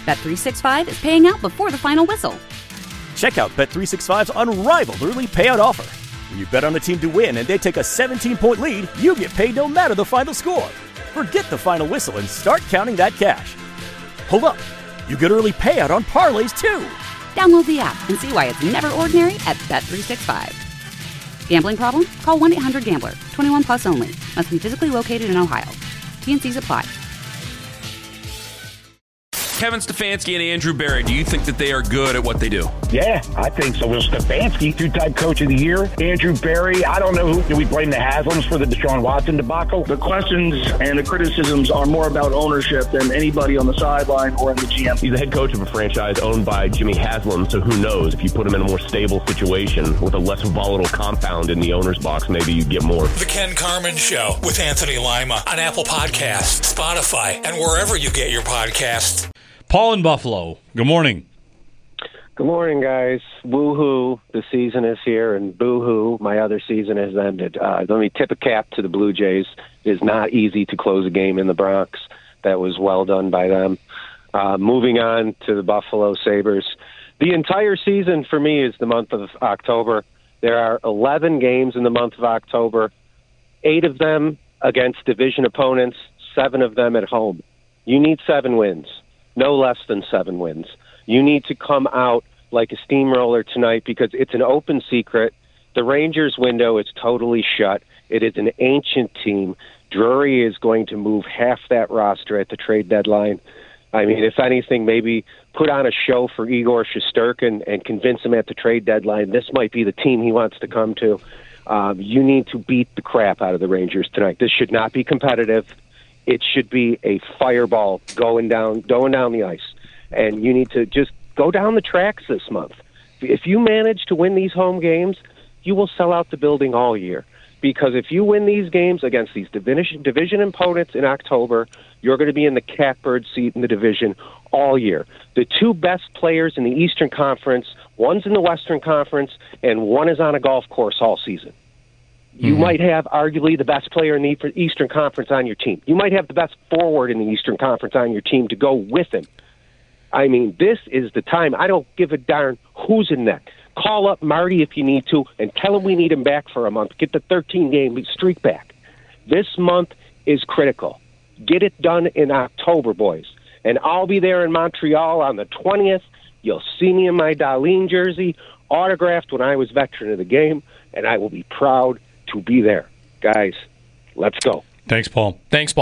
Bet365 is paying out before the final whistle. Check out Bet365's unrivaled early payout offer. When you bet on a team to win and they take a 17-point lead, you get paid no matter the final score. Forget the final whistle and start counting that cash. Hold up. You get early payout on parlays, too. Download the app and see why it's never ordinary at Bet365. Gambling problem? Call 1-800-GAMBLER. 21 plus only. Must be physically located in Ohio. T&Cs apply. Kevin Stefanski and Andrew Berry, do you think that they are good at what they do? Yeah, I think so. Well, Stefanski, two-time coach of the year. Andrew Berry, I don't know who. Do we blame the Haslams for the Deshaun Watson debacle? The questions and the criticisms are more about ownership than anybody on the sideline or in the GM. He's the head coach of a franchise owned by Jimmy Haslam, so who knows? If you put him in a more stable situation with a less volatile compound in the owner's box, maybe you'd get more. The Ken Carman Show with Anthony Lima on Apple Podcasts, Spotify, and wherever you get your podcasts. Paul in Buffalo, good morning. Good morning, guys. Woo-hoo, the season is here, and boo-hoo, my other season has ended. Let me tip a cap to the Blue Jays. It is not easy to close a game in the Bronx. That was well done by them. Moving on to the Buffalo Sabres. The entire season for me is the month of October. There are 11 games in the month of October, 8 of them against division opponents, 7 of them at home. You need 7 wins. No less than 7 wins. You need to come out like a steamroller tonight because it's an open secret. The Rangers' window is totally shut. It is an ancient team. Drury is going to move half that roster at the trade deadline. I mean, if anything, maybe put on a show for Igor Shesterkin and convince him at the trade deadline this might be the team he wants to come to. You need to beat the crap out of the Rangers tonight. This should not be competitive. It should be a fireball going down the ice. And you need to just go down the tracks this month. If you manage to win these home games, you will sell out the building all year. Because if you win these games against these division opponents in October, you're going to be in the catbird seat in the division all year. The 2 best players in the Eastern Conference, one's in the Western Conference, and one is on a golf course all season. You might have arguably the best player in the Eastern Conference on your team. You might have the best forward in the Eastern Conference on your team to go with him. I mean, this is the time. I don't give a darn who's in net. Call up Marty if you need to and tell him we need him back for a month. Get the 13-game streak back. This month is critical. Get it done in October, boys. And I'll be there in Montreal on the 20th. You'll see me in my Darlene jersey, autographed when I was veteran of the game, and I will be proud to be there. Guys, let's go. Thanks, Paul.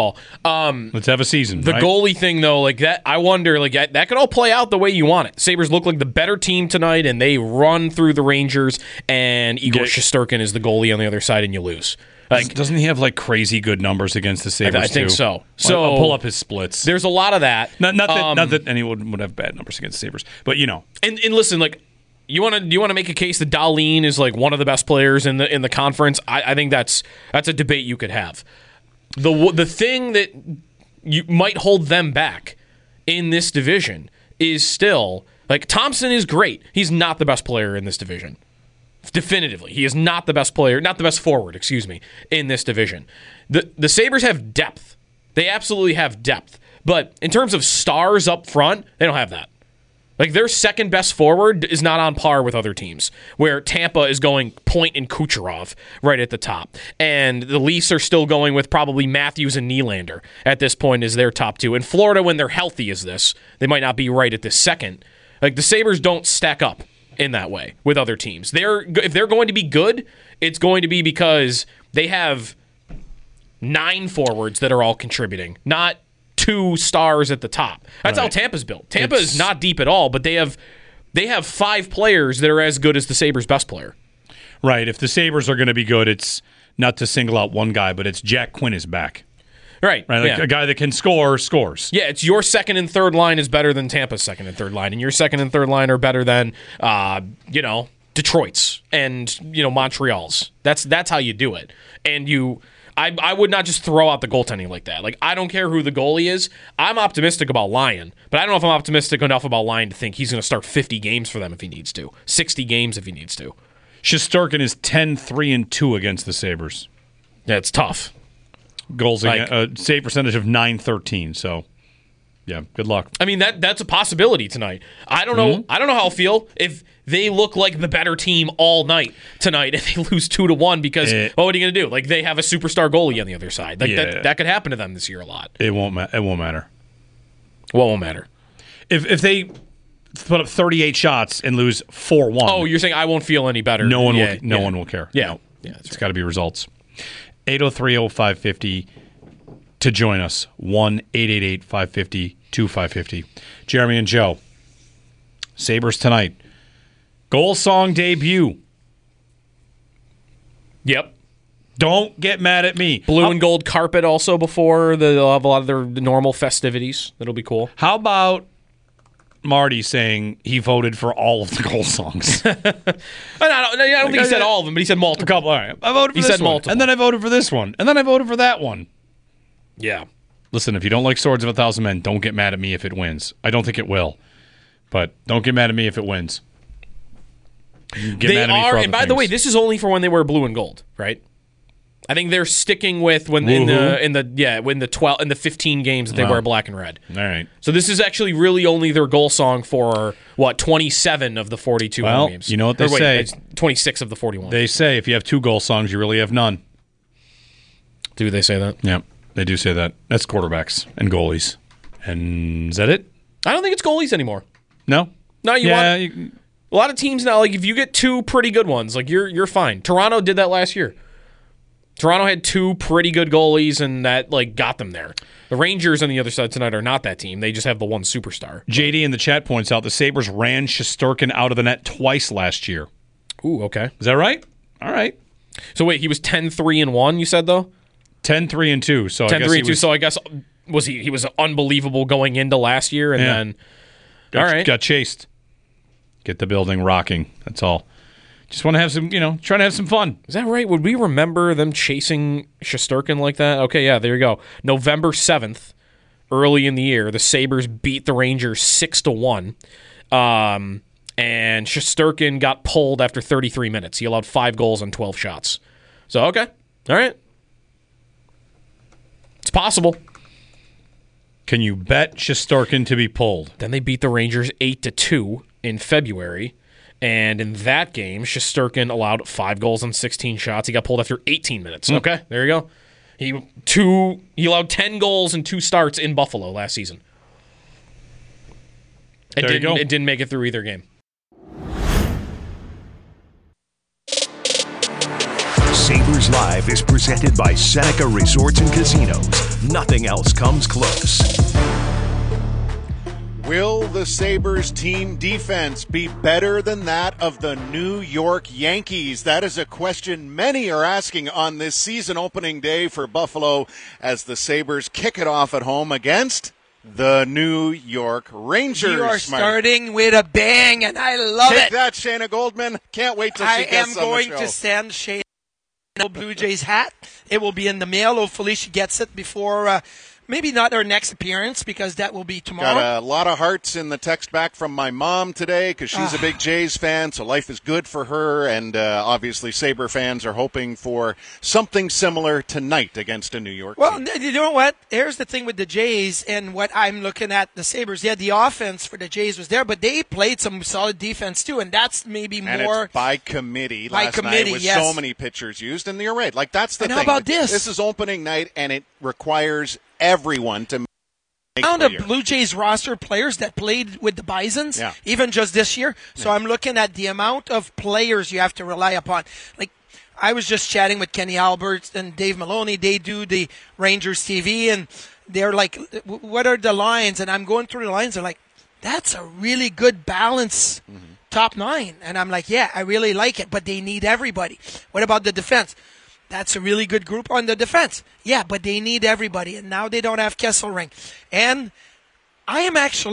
Let's have a season. The goalie thing, though, like that, I wonder, like that could all play out the way you want it. Sabres look like the better team tonight, and they run through the Rangers, and Igor Shesterkin is the goalie on the other side, and you lose. Like, doesn't he have like crazy good numbers against the Sabres? I think too? so. So I'll pull up his splits. There's a lot of that. Not that anyone would have bad numbers against the Sabres, but you know. And listen, like. Do you want to make a case that Dahlin is like one of the best players in the conference? I think that's a debate you could have. The thing that you might hold them back in this division is still like Thompson is great. He's not the best player in this division. Definitively, he is not the best player, not the best forward, in this division. The Sabres have depth. They absolutely have depth. But in terms of stars up front, they don't have that. Like, their second best forward is not on par with other teams, where Tampa is going Point and Kucherov right at the top. And the Leafs are still going with probably Matthews and Nylander at this point as their top 2. In Florida, when they're healthy as this, they might not be right at this second. Like, the Sabres don't stack up in that way with other teams. If they're going to be good, it's going to be because they have 9 forwards that are all contributing, not 2 stars at the top. That's how Tampa's built. Tampa is not deep at all, but they have 5 players that are as good as the Sabres' best player. Right. If the Sabres are going to be good, it's not to single out one guy, but it's Jack Quinn is back. Right. Like a guy that can score, scores. Yeah, it's your second and third line is better than Tampa's second and third line, and your second and third line are better than Detroit's and Montreal's. That's how you do it. And I would not just throw out the goaltending like that. Like, I don't care who the goalie is. I'm optimistic about Lyon, but I don't know if I'm optimistic enough about Lyon to think he's going to start 50 games for them if he needs to, 60 games if he needs to. Shesterkin is 10-3-2 against the Sabres. Yeah, it's tough. Goals, save percentage of .913, so Yeah, good luck. I mean, that's a possibility tonight. I don't know. I don't know how I'll feel if they look like the better team all night tonight if they lose 2-1 because what are you going to do? Like, they have a superstar goalie on the other side. Like that could happen to them this year a lot. It won't matter. What won't matter? If they put up 38 shots and lose 4-1. Oh, you're saying I won't feel any better. No one will care. Yeah. No. Yeah, it's got to be results. 803-0550 to join us. 1-888-550-2550. Jeremy and Joe. Sabres tonight. Goal song debut. Yep. Don't get mad at me. Blue and gold carpet also before they'll have a lot of their normal festivities. That'll be cool. How about Marty saying he voted for all of the goal songs? I don't think he said all of them, but he said multiple. A couple. All right. I voted for this one. Multiple. And then I voted for this one. And then I voted for that one. Yeah. Listen, if you don't like Swords of a Thousand Men, don't get mad at me if it wins. I don't think it will. But don't get mad at me if it wins. Get mad at me for other and by the way, this is only for when they wear blue and gold, right? I think they're sticking with when in the 15 games that they wear black and red. All right. So this is actually really only their goal song for 27 of the 42 home games. You know what they say? 26 of the 41. They say if you have 2 goal songs, you really have none. Do they say that? Yeah, they do say that. That's quarterbacks and goalies. And is that it? I don't think it's goalies anymore. No. No, a lot of teams now. Like if you get 2 pretty good ones, like you're fine. Toronto did that last year. Toronto had 2 pretty good goalies, and that got them there. The Rangers on the other side tonight are not that team. They just have the one superstar. JD in the chat points out the Sabres ran Shesterkin out of the net twice last year. Ooh, okay. Is that right? All right. So wait, he was 10-3-1, you said, though? 10-3-2. So 10-3-2. So I guess he was unbelievable going into last year, and then got chased. Get the building rocking. That's all. Just want to have some, trying to have some fun. Is that right? Would we remember them chasing Shesterkin like that? Okay, yeah, there you go. November 7th, early in the year, the Sabres beat the Rangers 6-1. And Shesterkin got pulled after 33 minutes. He allowed 5 goals on 12 shots. So, okay. All right. It's possible. Can you bet Shesterkin to be pulled? Then they beat the Rangers 8-2 in February. And in that game, Shesterkin allowed 5 goals on 16 shots. He got pulled after 18 minutes. Okay, there you go. He allowed 10 goals in 2 starts in Buffalo last season. It didn't make it through either game. Sabres Live is presented by Seneca Resorts and Casinos. Nothing else comes close. Will the Sabres team defense be better than that of the New York Yankees? That is a question many are asking on this season opening day for Buffalo as the Sabres kick it off at home against the New York Rangers. You are starting with a bang, and I love it. Take that, Shayna Goldman. Can't wait till she gets on the show. I am going to send Shayna a Blue Jays hat. It will be in the mail. Hopefully she gets it before... maybe not her next appearance because that will be tomorrow. Got a lot of hearts in the text back from my mom today because she's a big Jays fan, so life is good for her. And obviously Sabre fans are hoping for something similar tonight against a New York team. You know what? Here's the thing with the Jays and what I'm looking at the Sabres. Yeah, the offense for the Jays was there, but they played some solid defense too, and that's maybe and more... it's by committee last night with so many pitchers used, and you're right. Like, that's the thing. How about this? This is opening night, and it requires everyone to make the Blue Jays roster players that played with the Bisons, even just this year. So I'm looking at the amount of players you have to rely upon. Like, I was just chatting with Kenny Albert and Dave Maloney. They do the Rangers TV, and they're like, what are the lines? And I'm going through the lines. They're like, that's a really good balance, top 9. And I'm like, yeah, I really like it, but they need everybody. What about the defense? That's a really good group on the defense. Yeah, but they need everybody, and now they don't have Kesselring. And I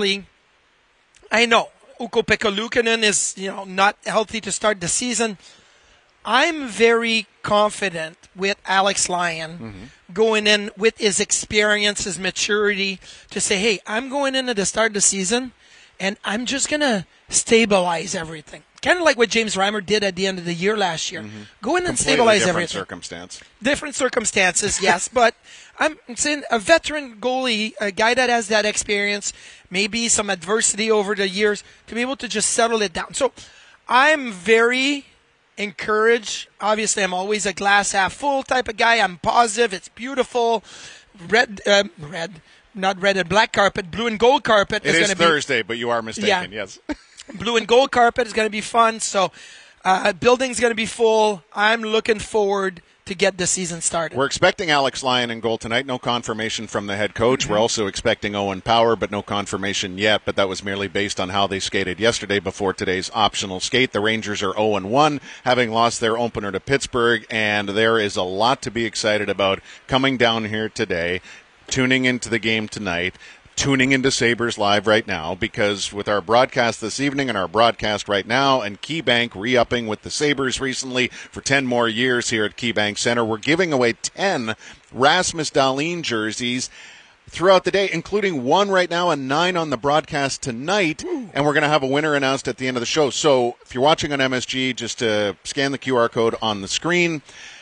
know Ukko-Pekka Luukkonen is not healthy to start the season. I'm very confident with Alex Lyon going in with his experience, his maturity, to say, hey, I'm going in at the start of the season, and I'm just going to stabilize everything. Kind of like what James Reimer did at the end of the year last year. Go in and stabilize everything. Different Different circumstances, yes. But I'm saying a veteran goalie, a guy that has that experience, maybe some adversity over the years, to be able to just settle it down. So I'm very encouraged. Obviously, I'm always a glass half full type of guy. I'm positive. It's beautiful. Not red and black carpet, blue and gold carpet. It is Thursday, but you are mistaken, yes. Blue and gold carpet is going to be fun. So building's going to be full. I'm looking forward to get the season started. We're expecting Alex Lyon in goal tonight. No confirmation from the head coach. Mm-hmm. We're also expecting Owen Power, but no confirmation yet. But that was merely based on how they skated yesterday before today's optional skate. The Rangers are 0-1, having lost their opener to Pittsburgh, and there is a lot to be excited about coming down here today, tuning into the game tonight, tuning into Sabres Live right now, because with our broadcast this evening and our broadcast right now, and KeyBank re-upping with the Sabres recently for 10 more years here at KeyBank Center, we're giving away 10 Rasmus Dahlin jerseys throughout the day, including 1 right now and 9 on the broadcast tonight. Ooh. And we're going to have a winner announced at the end of the show. So if you're watching on MSG, just scan the QR code on the screen,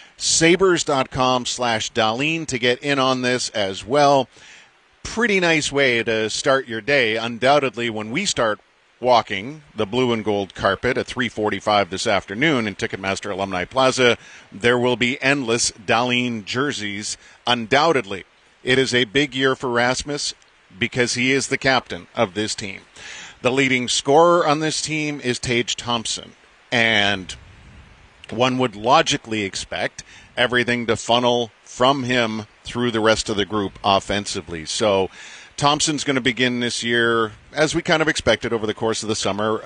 sabres.com/Dahlin to get in on this as well. Pretty nice way to start your day. Undoubtedly, when we start walking the blue and gold carpet at 3:45 this afternoon in Ticketmaster Alumni Plaza, there will be endless Dahlin jerseys. Undoubtedly, it is a big year for Rasmus because he is the captain of this team. The leading scorer on this team is Tage Thompson, and one would logically expect everything to funnel from him through the rest of the group offensively. So Thompson's going to begin this year, as we kind of expected over the course of the summer.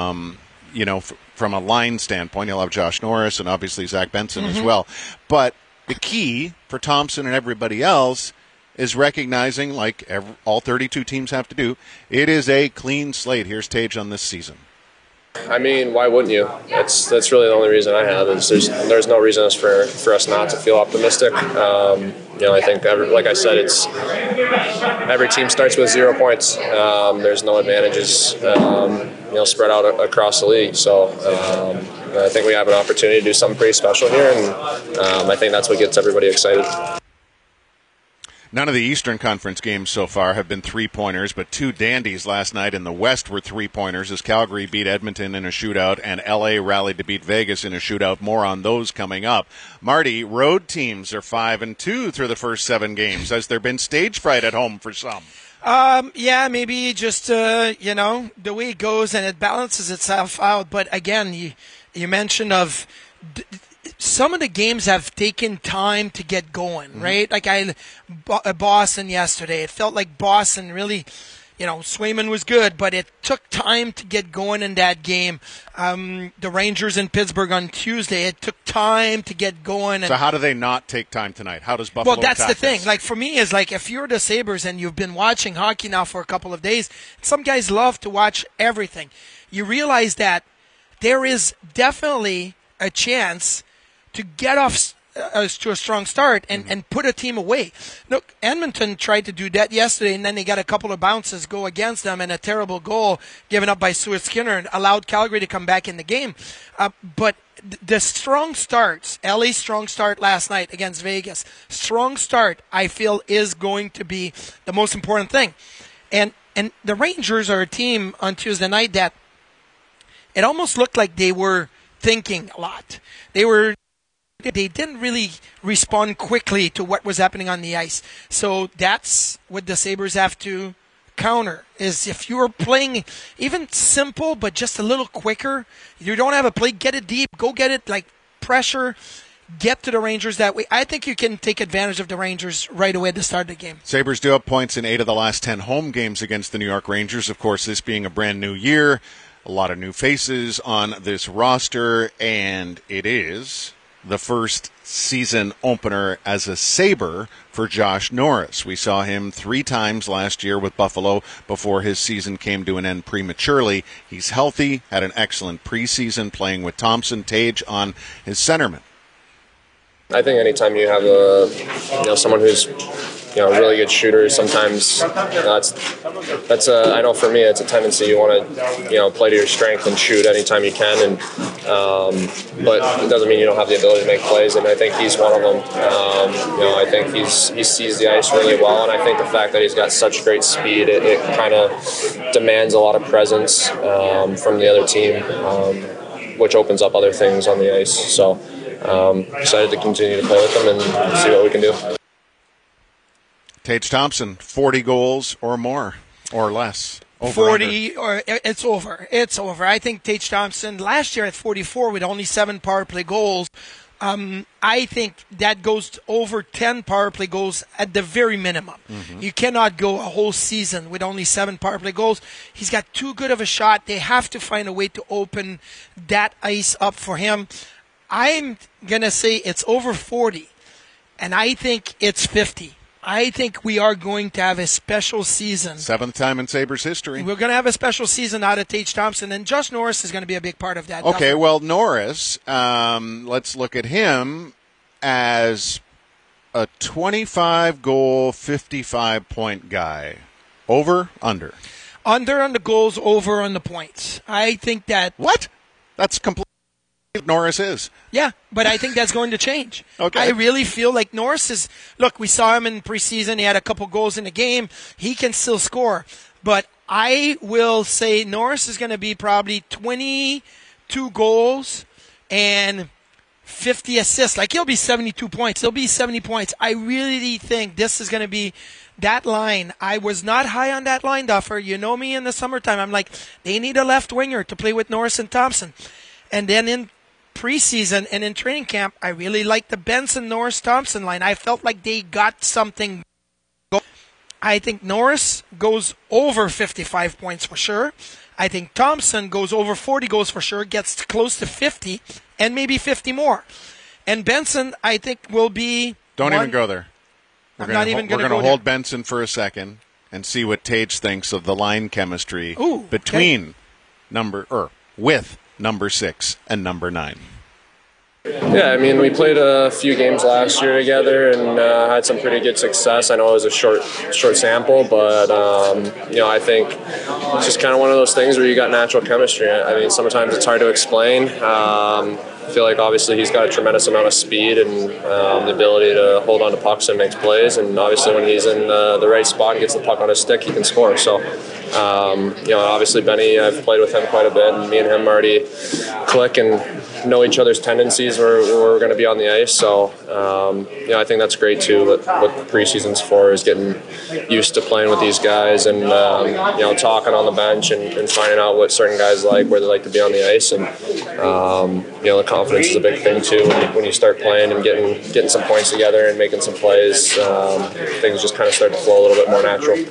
From a line standpoint, he'll have Josh Norris and obviously Zach Benson as well. But the key for Thompson and everybody else is recognizing, like all 32 teams have to do, it is a clean slate. Here's Tage on this season. I mean, why wouldn't you? That's really the only reason I have. Is there's no reason for us not to feel optimistic. I think like I said, it's every team starts with 0 points. There's no advantages, spread out across the league. So I think we have an opportunity to do something pretty special here, and I think that's what gets everybody excited. None of the Eastern Conference games so far have been three-pointers, but 2 dandies last night in the West were three-pointers as Calgary beat Edmonton in a shootout and L.A. rallied to beat Vegas in a shootout. More on those coming up. Marty, road teams are 5-2 through the first 7 games. Has there been stage fright at home for some? Maybe just, the way it goes and it balances itself out. But again, you mentioned of some of the games have taken time to get going, right? Like Boston yesterday, it felt like Boston really, Swayman was good, but it took time to get going in that game. The Rangers in Pittsburgh on Tuesday, it took time to get going. So how do they not take time tonight? How does Buffalo Well, that's attack the thing. this? Like, for me, is like if you're the Sabres and you've been watching hockey now for a couple of days, some guys love to watch everything. You realize that there is definitely a chance to get off to a strong start and put a team away. Look, Edmonton tried to do that yesterday, and then they got a couple of bounces go against them and a terrible goal given up by Stuart Skinner and allowed Calgary to come back in the game. But the strong starts, LA's strong start last night against Vegas, strong start, I feel, is going to be the most important thing. And the Rangers are a team on Tuesday night that it almost looked like they were thinking a lot. They didn't really respond quickly to what was happening on the ice. So that's what the Sabres have to counter, is if you are playing even simple but just a little quicker, you don't have a play, get it deep, go get it, like pressure, get to the Rangers that way. I think you can take advantage of the Rangers right away at the start of the game. Sabres do have points in 8 of the last 10 home games against the New York Rangers. Of course, this being a brand new year, a lot of new faces on this roster, and it is the first season opener as a Sabre for Josh Norris. We saw him 3 times last year with Buffalo before his season came to an end prematurely. He's healthy, had an excellent preseason playing with Thompson. Tage on his centerman. I think anytime you have someone who's really good shooter. Sometimes that's I know for me it's a tendency you want to play to your strength and shoot anytime you can, and but it doesn't mean you don't have the ability to make plays. And I think he's one of them. I think he sees the ice really well, and I think the fact that he's got such great speed, it kind of demands a lot of presence from the other team, which opens up other things on the ice. So excited to continue to play with him and see what we can do. Tage Thompson, 40 goals or more or less. 40 or it's over. It's over. I think Tage Thompson last year at 44 with only 7 power play goals. I think that goes over 10 power play goals at the very minimum. Mm-hmm. You cannot go a whole season with only 7 power play goals. He's got too good of a shot. They have to find a way to open that ice up for him. I'm going to say it's over 40, and I think it's 50. I think we are going to have a special season. 7th time in Sabres history. We're going to have a special season out of Tage Thompson, and Josh Norris is going to be a big part of that. Okay, well, Norris, let's look at him as a 25-goal, 55-point guy. Over, under? Under on the goals, over on the points. I think that... What? That's completely... Norris is. Yeah, but I think that's going to change. Okay. I really feel like Norris is... Look, we saw him in preseason. He had a couple goals in the game. He can still score. But I will say Norris is going to be probably 22 goals and 50 assists. Like, he'll be 72 points. He'll be 70 points. I really think this is going to be that line. I was not high on that line, Duffer. You know me in the summertime. I'm like, they need a left winger to play with Norris and Thompson. And then in preseason and in training camp, I really liked the Benson, Norris, Thompson line. I felt like they got something. I think Norris goes over 55 points for sure. I think Thompson goes over 40 goals for sure, gets close to 50, and maybe 50 more. And Benson, I think, will be... Don't even go there. We're going to hold Benson for a second and see what Tage thinks of the line chemistry between with number 6 and number 9. Yeah, I mean, we played a few games last year together and had some pretty good success. I know it was a short sample, but I think it's just kind of one of those things where you got natural chemistry. I mean, sometimes it's hard to explain. I feel like obviously he's got a tremendous amount of speed and the ability to hold on to pucks and makes plays. And obviously when he's in the right spot and gets the puck on his stick, he can score. So, obviously Benny, I've played with him quite a bit, and me and him already click and know each other's tendencies where we're going to be on the ice. So, I think that's great too. What the preseason's for is getting used to playing with these guys and, talking on the bench and finding out what certain guys like, where they like to be on the ice. And, the confidence is a big thing too. When you start playing and getting some points together and making some plays, things just kind of start to flow a little bit more natural.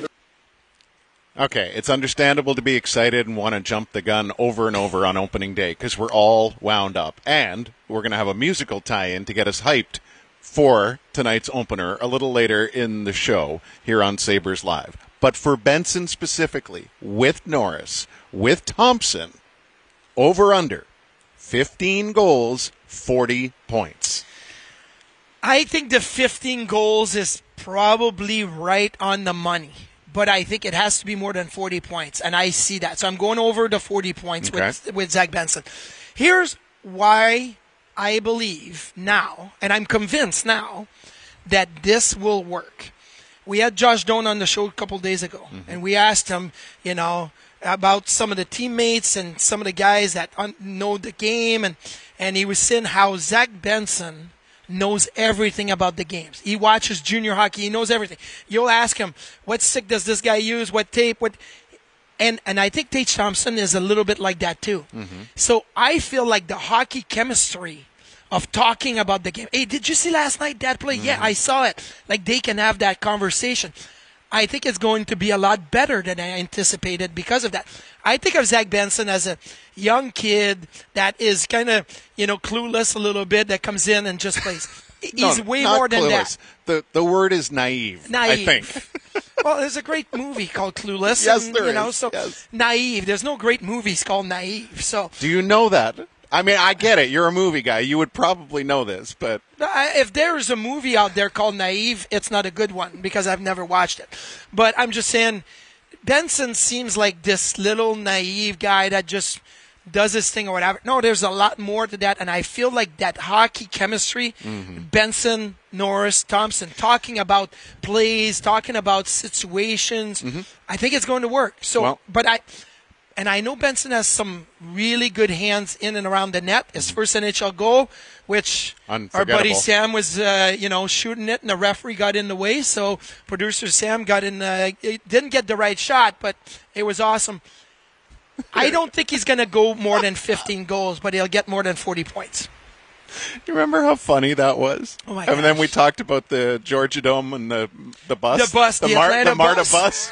Okay, it's understandable to be excited and want to jump the gun over and over on opening day because we're all wound up. And we're going to have a musical tie-in to get us hyped for tonight's opener a little later in the show here on Sabres Live. But for Benson specifically, with Norris, with Thompson, over-under, 15 goals, 40 points. I think the 15 goals is probably right on the money. But I think it has to be more than 40 points, and I see that. So I'm going over the 40 points with Zach Benson. Here's why I believe now, and I'm convinced now, that this will work. We had Josh Doan on the show a couple days ago, and we asked him, about some of the teammates and some of the guys that know the game, and he was saying how Zach Benson knows everything about the games. He watches junior hockey. He knows everything. You'll ask him, what stick does this guy use? What tape? And I think Tage Thompson is a little bit like that too. Mm-hmm. So I feel like the hockey chemistry of talking about the game. Hey, did you see last night that play? Mm-hmm. Yeah, I saw it. Like they can have that conversation. I think it's going to be a lot better than I anticipated because of that. I think of Zach Benson as a young kid that is kind of, clueless a little bit, that comes in and just plays. He's way more than clueless. That. The word is naive, I think. Well, there's a great movie called Clueless. Yes, there is. Naive. There's no great movies called Naive. So do you know that? I mean, I get it. You're a movie guy. You would probably know this, but if there's a movie out there called Naive, it's not a good one because I've never watched it. But I'm just saying, Benson seems like this little naive guy that just does his thing or whatever. No, there's a lot more to that, and I feel like that hockey chemistry, Benson, Norris, Thompson, talking about plays, talking about situations, I think it's going to work. So, I know Benson has some really good hands in and around the net. His first NHL goal, which our buddy Sam was, shooting it, and the referee got in the way. So producer Sam got in. Didn't get the right shot, but it was awesome. I don't think he's going to go more than 15 goals, but he'll get more than 40 points. You remember how funny that was? Oh my gosh. And then we gosh. talked about the Georgia Dome and the bus. The Atlanta MARTA bus.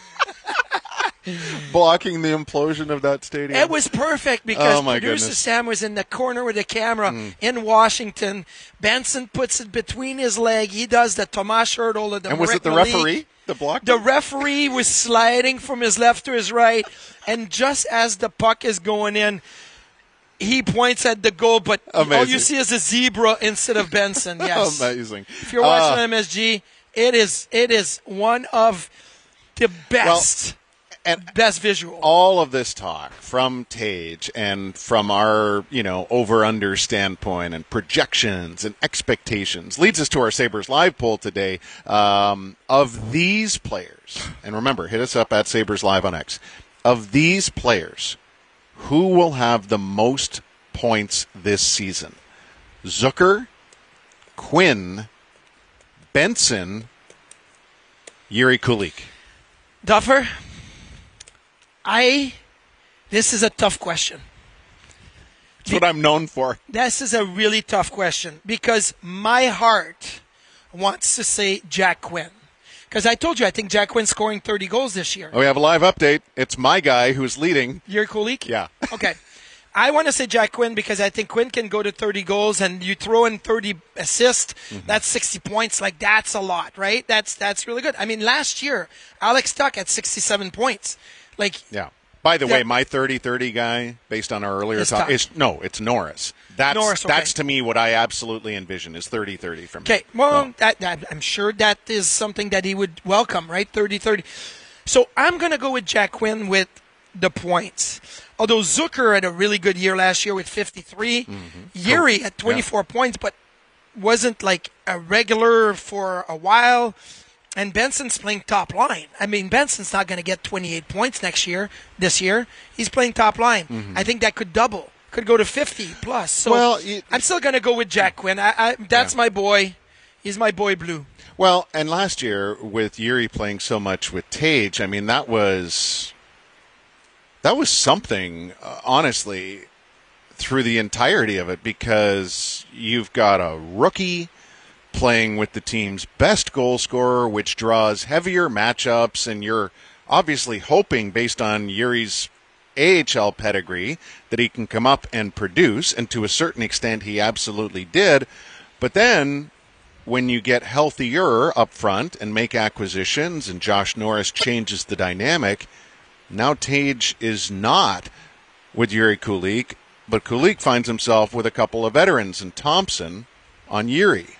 Blocking the implosion of that stadium. It was perfect because producer goodness. Sam was in the corner with the camera in Washington. Benson puts it between his leg. He does the Tomas Hertl. And was it the referee that blocked The him? referee was sliding from his left to his right, and just as the puck is going in, he points at the goal, but all you see is a zebra instead of Benson. Yes. Amazing. If you're watching MSG, it is one of the best. Best visual. All of this talk from Tage and from our, over-under standpoint and projections and expectations leads us to our Sabres Live poll today of these players. And remember, hit us up at Sabres Live on X. Of these players, who will have the most points this season? Zucker, Quinn, Benson, Jiri Kulich. Duffer? This is a tough question. That's what I'm known for. This is a really tough question because my heart wants to say Jack Quinn. Because I told you I think Jack Quinn's scoring 30 goals this year. Oh, we have a live update. It's my guy who's leading. Jiri Kulich? Yeah. Okay. I want to say Jack Quinn because I think Quinn can go to 30 goals and you throw in 30 assists, that's 60 points. Like, that's a lot, right? That's really good. I mean, last year, Alex Tuch had 67 points. Yeah. By the way, my 30-30 guy, based on our earlier talk, it's Norris. Norris, okay. That's to me what I absolutely envision is 30-30 from him. Okay, well, I'm sure that is something that he would welcome, right? 30-30. So I'm going to go with Jack Quinn with the points. Although Zucker had a really good year last year with 53. Jiri had 24 points, but wasn't like a regular for a while. And Benson's playing top line. I mean, Benson's not going to get 28 points this year. He's playing top line. I think that could double. Could go to 50 plus. So I'm still going to go with Jack Quinn. That's my boy. He's my boy blue. Well, and last year with Jiri playing so much with Tage, I mean, that was something, honestly, through the entirety of it, because you've got a rookie playing with the team's best goal scorer, which draws heavier matchups, and you're obviously hoping, based on Yuri's AHL pedigree, that he can come up and produce, and to a certain extent he absolutely did. But then when you get healthier up front and make acquisitions, and Josh Norris changes the dynamic, now Tage is not with Jiri Kulich, but Kulich finds himself with a couple of veterans and Thompson on Jiri.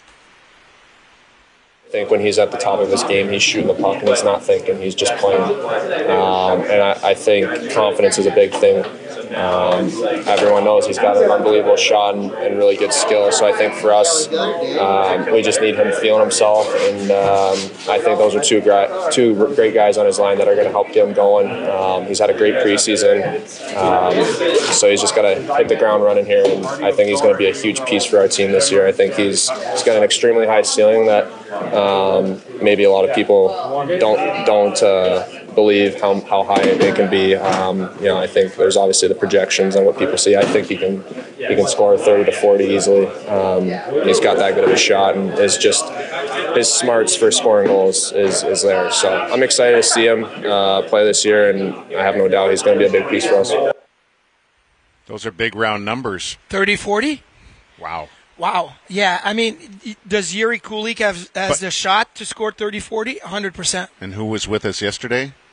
I think when he's at the top of his game, he's shooting the puck and he's not thinking, he's just playing. And I think confidence is a big thing. Everyone knows he's got an unbelievable shot and really good skill. So I think for us, we just need him feeling himself. And I think those are two great guys on his line that are going to help get him going. He's had a great preseason. So he's just got to hit the ground running here. And I think he's going to be a huge piece for our team this year. I think he's got an extremely high ceiling that maybe a lot of people don't believe how high it can be. I think there's obviously the projections on what people see. I think he can score 30 to 40 easily. He's got that good of a shot, and is just his smarts for scoring goals is there. So I'm excited to see him play this year, and I have no doubt he's going to be a big piece for us. Those are big round numbers. 30-40? Wow. Yeah, I mean, does Jiri Kulich have the shot to score 30-40? 100%. And who was with us yesterday?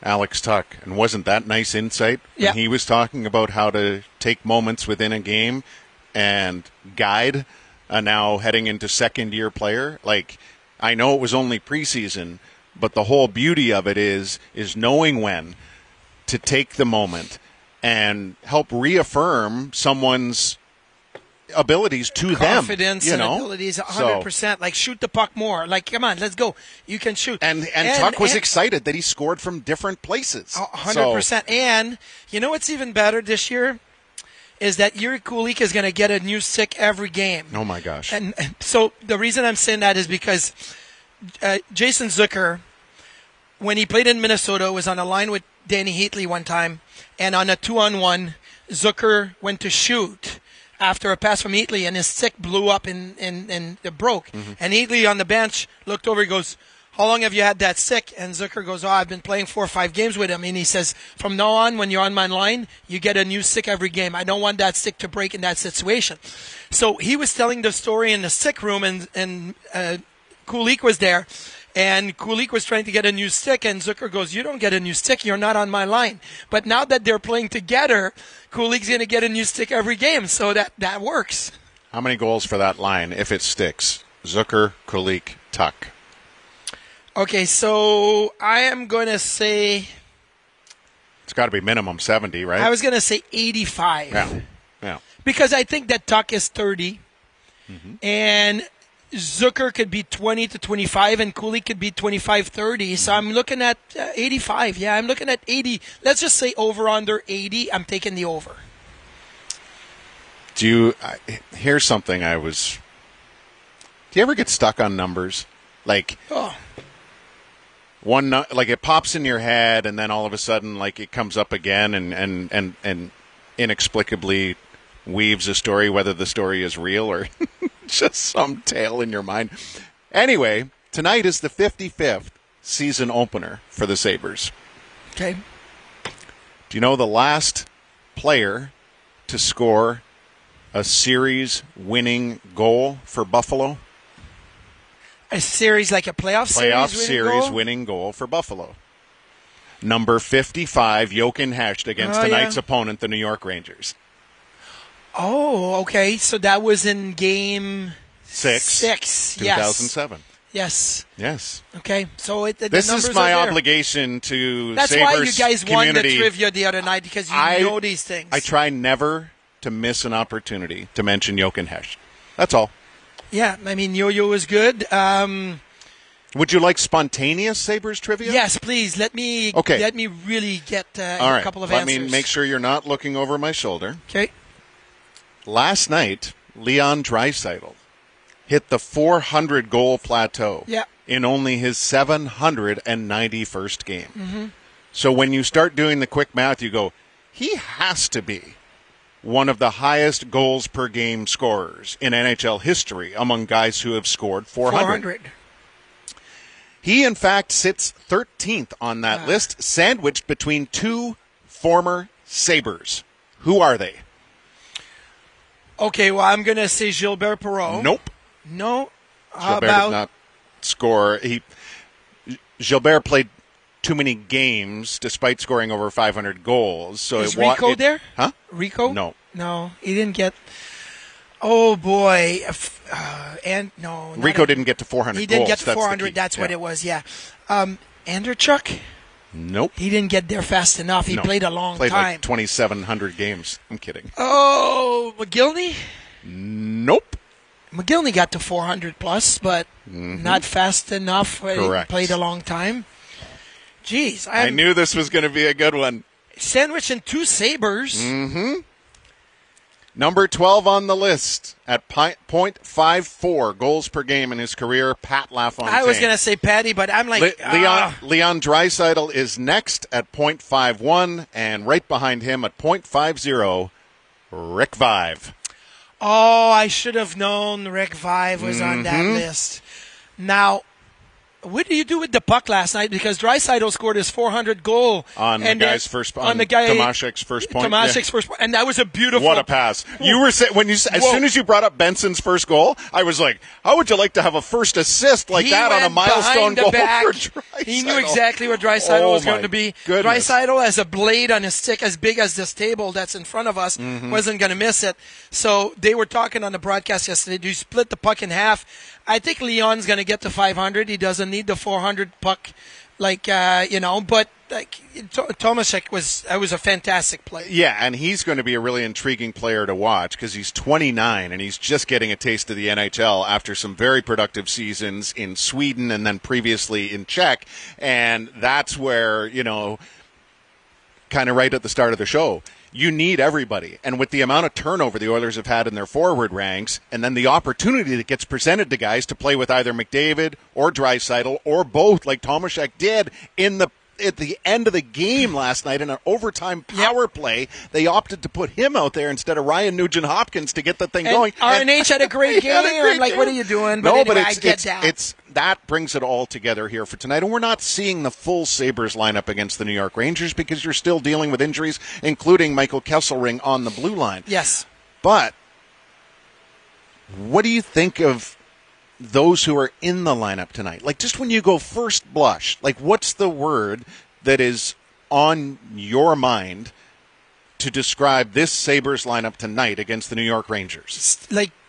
Alex Tuck. And wasn't that nice insight? Yeah. He was talking about how to take moments within a game and guide a now heading into second-year player. Like, I know it was only preseason, but the whole beauty of it is knowing when to take the moment and help reaffirm someone's abilities to confidence them. And abilities, 100%. Like, shoot the puck more. Like, come on, let's go. You can shoot. And Tuck was excited that he scored from different places. 100%. And you know what's even better this year? Is that Yuri Kulich is going to get a new stick every game. Oh, my gosh. And so the reason I'm saying that is because Jason Zucker, when he played in Minnesota, was on a line with Danny Heatley one time, and on a 2-on-1, Zucker went to shoot after a pass from Heatley, and his stick blew up and it broke. Mm-hmm. And Heatley on the bench looked over, he goes, "How long have you had that stick?" And Zucker goes, "I've been playing 4 or 5 games with him." And he says, "From now on, when you're on my line, you get a new stick every game. I don't want that stick to break in that situation." So he was telling the story in the sick room, and Kulich was there. And Kulich was trying to get a new stick, and Zucker goes, "You don't get a new stick. You're not on my line." But now that they're playing together, Kulich's going to get a new stick every game, so that works. How many goals for that line if it sticks? Zucker, Kulich, Tuck. Okay, so I am going to say... It's got to be minimum 70, right? I was going to say 85. Yeah. Because I think that Tuck is 30, and Zucker could be 20 to 25, and Kulich could be 25-30. So I'm looking at 85. Yeah, I'm looking at 80. Let's just say over-under 80. I'm taking the over. Here's something do you ever get stuck on numbers? Like... like it pops in your head, and then all of a sudden, like, it comes up again, and inexplicably weaves a story, whether the story is real or just some tale in your mind. Anyway, tonight is the 55th season opener for the Sabres. Okay. Do you know the last player to score a series-winning goal for Buffalo? A series, like a playoff series winning goal for Buffalo. Number 55, Jochen Hecht, against tonight's opponent, the New York Rangers. Oh, okay. So that was in game 6. 2007. Yes. Okay. So this is my obligation to That's Sabres why you guys community. won the trivia the other night, because you know these things. I try never to miss an opportunity to mention Jochen Hecht. That's all. Yeah, I mean, Yo-Yo is good. Would you like spontaneous Sabres trivia? Yes, please. Let me really get a couple of answers. Let me make sure you're not looking over my shoulder. Okay. Last night, Leon Draisaitl hit the 400-goal plateau in only his 791st game. Mm-hmm. So when you start doing the quick math, you go, he has to be one of the highest goals per game scorers in NHL history among guys who have scored 400. He, in fact, sits 13th on that list, sandwiched between 2 former Sabres. Who are they? Okay, well, I'm going to say Gilbert Perreault. Nope. No. Gilbert did not score. Gilbert played too many games despite scoring over 500 goals. So is Rico there? Huh? Rico? No, he didn't get. Oh boy, Rico didn't get to 400. He didn't goals. get to 400. That's what it was. Yeah. Andrechuk? Nope. He didn't get there fast enough. He played a long time. Played like 2,700 games. I'm kidding. Oh, McGillney? Nope. McGillney got to 400 plus, but not fast enough. Correct. He played a long time. Jeez, I knew this was going to be a good one. Sandwich and 2 Sabres. Mm-hmm. Number 12 on the list at .54 goals per game in his career, Pat LaFontaine. I was going to say Patty, but I'm like... Leon Draisaitl is next at .51, and right behind him at .50, Rick Vaive. Oh, I should have known Rick Vaive was on that list. Now, what do you do with the puck last night? Because Draisaitl scored his 400 goal on and the guy's first on the guy Tomaszek's first point. First point, and that was a beautiful. What a pass! You were saying as soon as you brought up Benson's first goal, I was like, "How would you like to have a first assist like that on a milestone goal for Draisaitl?" He knew exactly where Draisaitl was going to be. Draisaitl has a blade on his stick as big as this table that's in front of us. Wasn't going to miss it. So they were talking on the broadcast yesterday. Do you split the puck in half? I think Leon's going to get to 500. He doesn't need the 400 puck, but Tomaszek was a fantastic player. Yeah, and he's going to be a really intriguing player to watch because he's 29 and he's just getting a taste of the NHL after some very productive seasons in Sweden and then previously in Czech. And that's where, kind of right at the start of the show, you need everybody. And with the amount of turnover the Oilers have had in their forward ranks, and then the opportunity that gets presented to guys to play with either McDavid or Draisaitl or both, like Tomaszek did at the end of the game last night in an overtime power play, they opted to put him out there instead of Ryan Nugent-Hopkins to get the thing going. RNH had a great game. I'm like, what are you doing? But anyway, I get that. That brings it all together here for tonight. And we're not seeing the full Sabres lineup against the New York Rangers because you're still dealing with injuries, including Michael Kesselring on the blue line. Yes. But what do you think of those who are in the lineup tonight? Like, just when you go first blush, like, what's the word that is on your mind to describe this Sabres lineup tonight against the New York Rangers?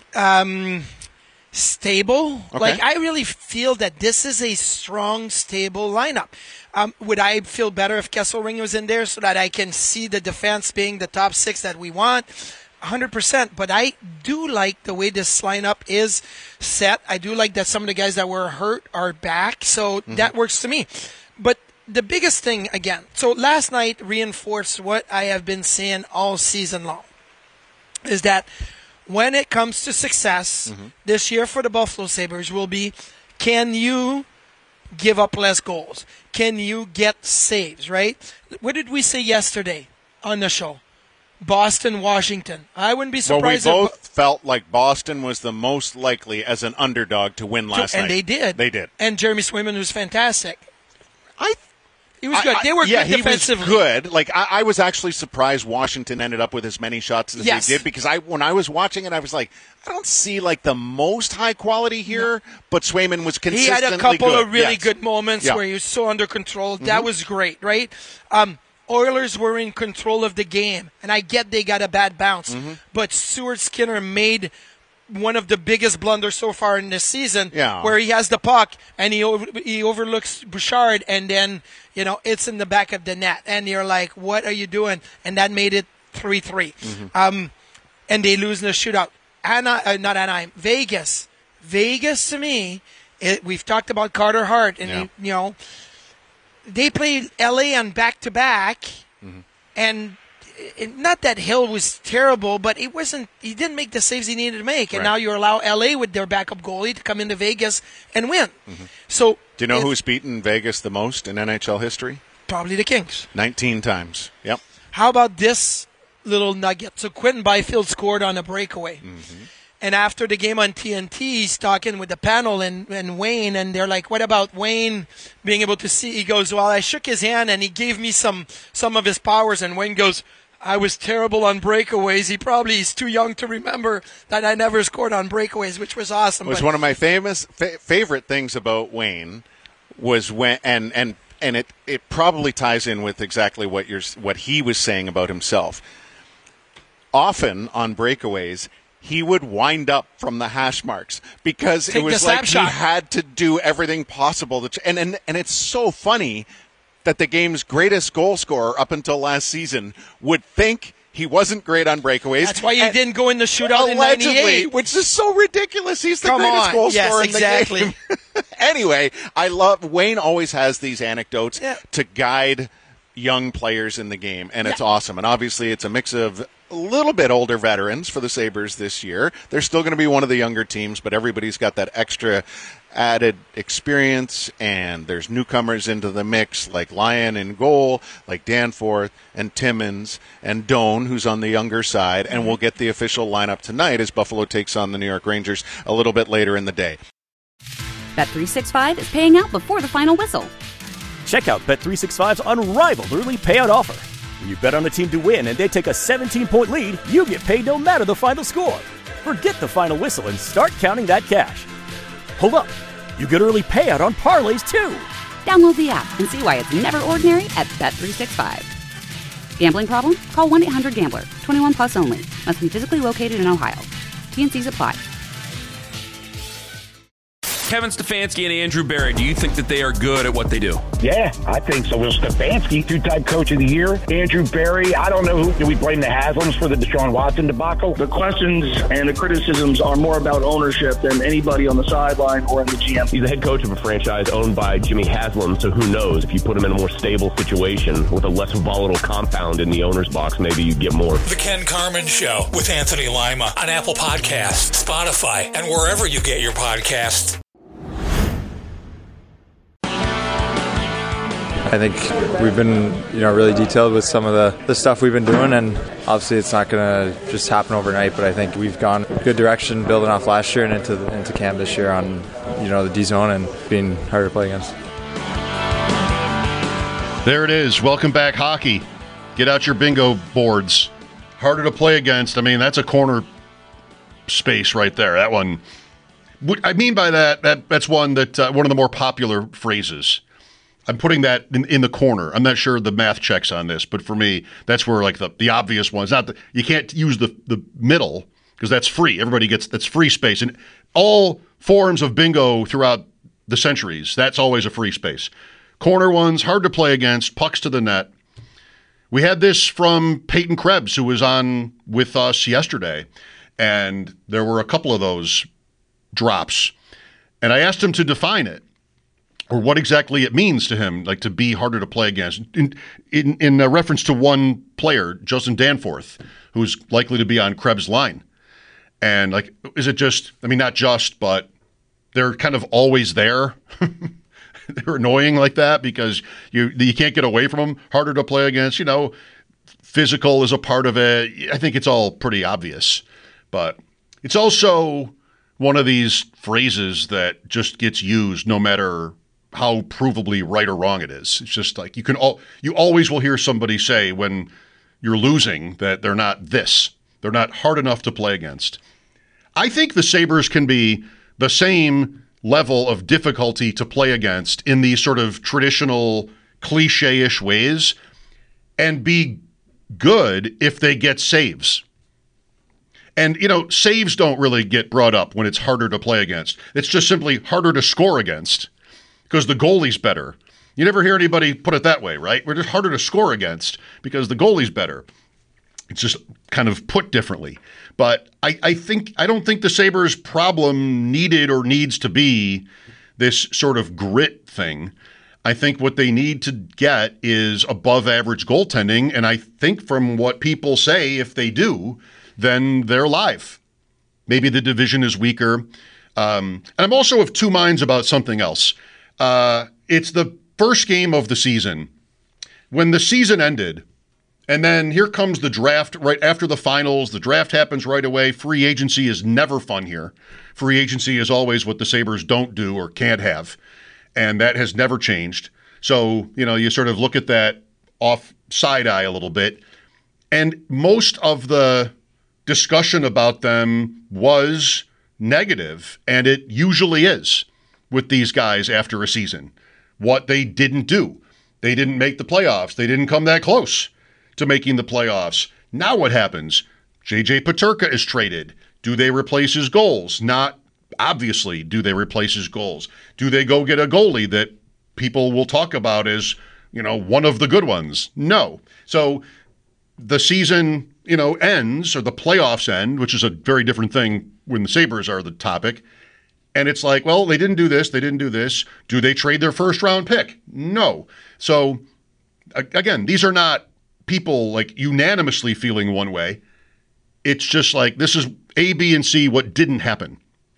Stable. Okay. Like, I really feel that this is a strong, stable lineup. Would I feel better if Kesselring was in there so that I can see the defense being the top six that we want? 100%, but I do like the way this lineup is set. I do like that some of the guys that were hurt are back, so that works to me. But the biggest thing, again, so last night reinforced what I have been saying all season long, is that when it comes to success this year for the Buffalo Sabres will be, can you give up less goals? Can you get saves, right? What did we say yesterday on the show? Boston, Washington. I wouldn't be surprised. Well, we both felt like Boston was the most likely as an underdog to win last night. And they did. They did. And Jeremy Swayman was fantastic. He was good. They were good defensively. He was good. Like, I was actually surprised Washington ended up with as many shots as they did because when I was watching it, I was like, I don't see like the most high quality here, but Swayman was consistently good. He had a couple of really good moments where he was so under control. That was great, right? Oilers were in control of the game, and I get they got a bad bounce, but Stuart Skinner made one of the biggest blunders so far in this season, where he has the puck and he overlooks Bouchard, and then it's in the back of the net, and you're like, what are you doing? And that made it 3-3. And they lose in the shootout. Not Anaheim, Vegas. Vegas to me, we've talked about Carter Hart, and they played LA on back-to-back, and not that Hill was terrible, but he didn't make the saves he needed to make, and now you allow LA with their backup goalie to come into Vegas and win. So, do you know who's beaten Vegas the most in NHL history? Probably the Kings. 19 times. Yep. How about this little nugget? So Quentin Byfield scored on a breakaway. And after the game on TNT, he's talking with the panel and Wayne, and they're like, what about Wayne being able to see? He goes, well, I shook his hand, and he gave me some of his powers. And Wayne goes, I was terrible on breakaways. He probably is too young to remember that I never scored on breakaways, which was awesome. It was one of my favorite things about Wayne was when, and it probably ties in with exactly what he was saying about himself. Often on breakaways, he would wind up from the hash marks because it was like he had to do everything possible. And it's so funny that the game's greatest goal scorer up until last season would think he wasn't great on breakaways. That's why he didn't go in the shootout in 98. Which is so ridiculous. He's the greatest goal scorer in the game. Anyway, I love Wayne always has these anecdotes to guide young players in the game, and it's awesome. And obviously it's a mix of a little bit older veterans for the Sabres this year. They're still going to be one of the younger teams, but everybody's got that extra added experience, and there's newcomers into the mix like Lyon in goal, like Danforth and Timmins and Doan, who's on the younger side, and we'll get the official lineup tonight as Buffalo takes on the New York Rangers a little bit later in the day. Bet365 is paying out before the final whistle. Check out Bet365's unrivaled early payout offer. When you bet on a team to win and they take a 17-point lead, you get paid no matter the final score. Forget the final whistle and start counting that cash. Hold up. You get early payout on parlays, too. Download the app and see why it's never ordinary at Bet365. Gambling problem? Call 1-800-GAMBLER. 21 plus only. Must be physically located in Ohio. T&Cs apply. Kevin Stefanski and Andrew Berry, do you think that they are good at what they do? Yeah, I think so. Will Stefanski, two-time coach of the year. Andrew Berry, I don't know who. Do we blame the Haslams for the Deshaun Watson debacle? The questions and the criticisms are more about ownership than anybody on the sideline or in the GM. He's the head coach of a franchise owned by Jimmy Haslam, so who knows? If you put him in a more stable situation with a less volatile compound in the owner's box, maybe you'd get more. The Ken Carman Show with Anthony Lima on Apple Podcasts, Spotify, and wherever you get your podcasts. I think we've been, really detailed with some of the stuff we've been doing, and obviously it's not going to just happen overnight, but I think we've gone good direction building off last year and into camp this year on, the D-zone and being harder to play against. There it is. Welcome back, hockey. Get out your bingo boards. Harder to play against. I mean, that's a corner space right there. That one. What I mean by that's one that one of the more popular phrases. I'm putting that in the corner. I'm not sure the math checks on this, but for me, that's where like the obvious ones. You can't use the middle because that's free. Everybody gets that's free space, and all forms of bingo throughout the centuries, that's always a free space. Corner ones, hard to play against, pucks to the net. We had this from Peyton Krebs, who was on with us yesterday, and there were a couple of those drops, and I asked him to define it. Or what exactly it means to him, like to be harder to play against. In reference to one player, Justin Danforth, who's likely to be on Krebs' line. And like, is it just, not just, but they're kind of always there. They're annoying like that because you can't get away from them. Harder to play against, physical is a part of it. I think it's all pretty obvious. But it's also one of these phrases that just gets used no matter how provably right or wrong it is. It's just like you always will hear somebody say when you're losing that they're not this. They're not hard enough to play against. I think the Sabres can be the same level of difficulty to play against in these sort of traditional cliche-ish ways and be good if they get saves. And, saves don't really get brought up when it's harder to play against. It's just simply harder to score against. Because the goalie's better. You never hear anybody put it that way, right? We're just harder to score against because the goalie's better. It's just kind of put differently. But I don't think the Sabres' problem needed or needs to be this sort of grit thing. I think what they need to get is above average goaltending. And I think from what people say, if they do, then they're live. Maybe the division is weaker. And I'm also of two minds about something else. It's the first game of the season. When the season ended, and then here comes the draft right after the finals. The draft happens right away. Free agency is never fun here. Free agency is always what the Sabres don't do or can't have, and that has never changed. So, you sort of look at that off side eye a little bit, and most of the discussion about them was negative, and it usually is. With these guys after a season. What they didn't do. They didn't make the playoffs. They didn't come that close to making the playoffs. Now what happens? J.J. Peterka is traded. Do they replace his goals? Not obviously do they replace his goals. Do they go get a goalie that people will talk about as, one of the good ones? No. So the season, ends, or the playoffs end, which is a very different thing when the Sabres are the topic. And it's like, well, they didn't do this. They didn't do this. Do they trade their first round pick? No. So again, these are not people like unanimously feeling one way. It's just like, this is A, B, and C, what didn't happen.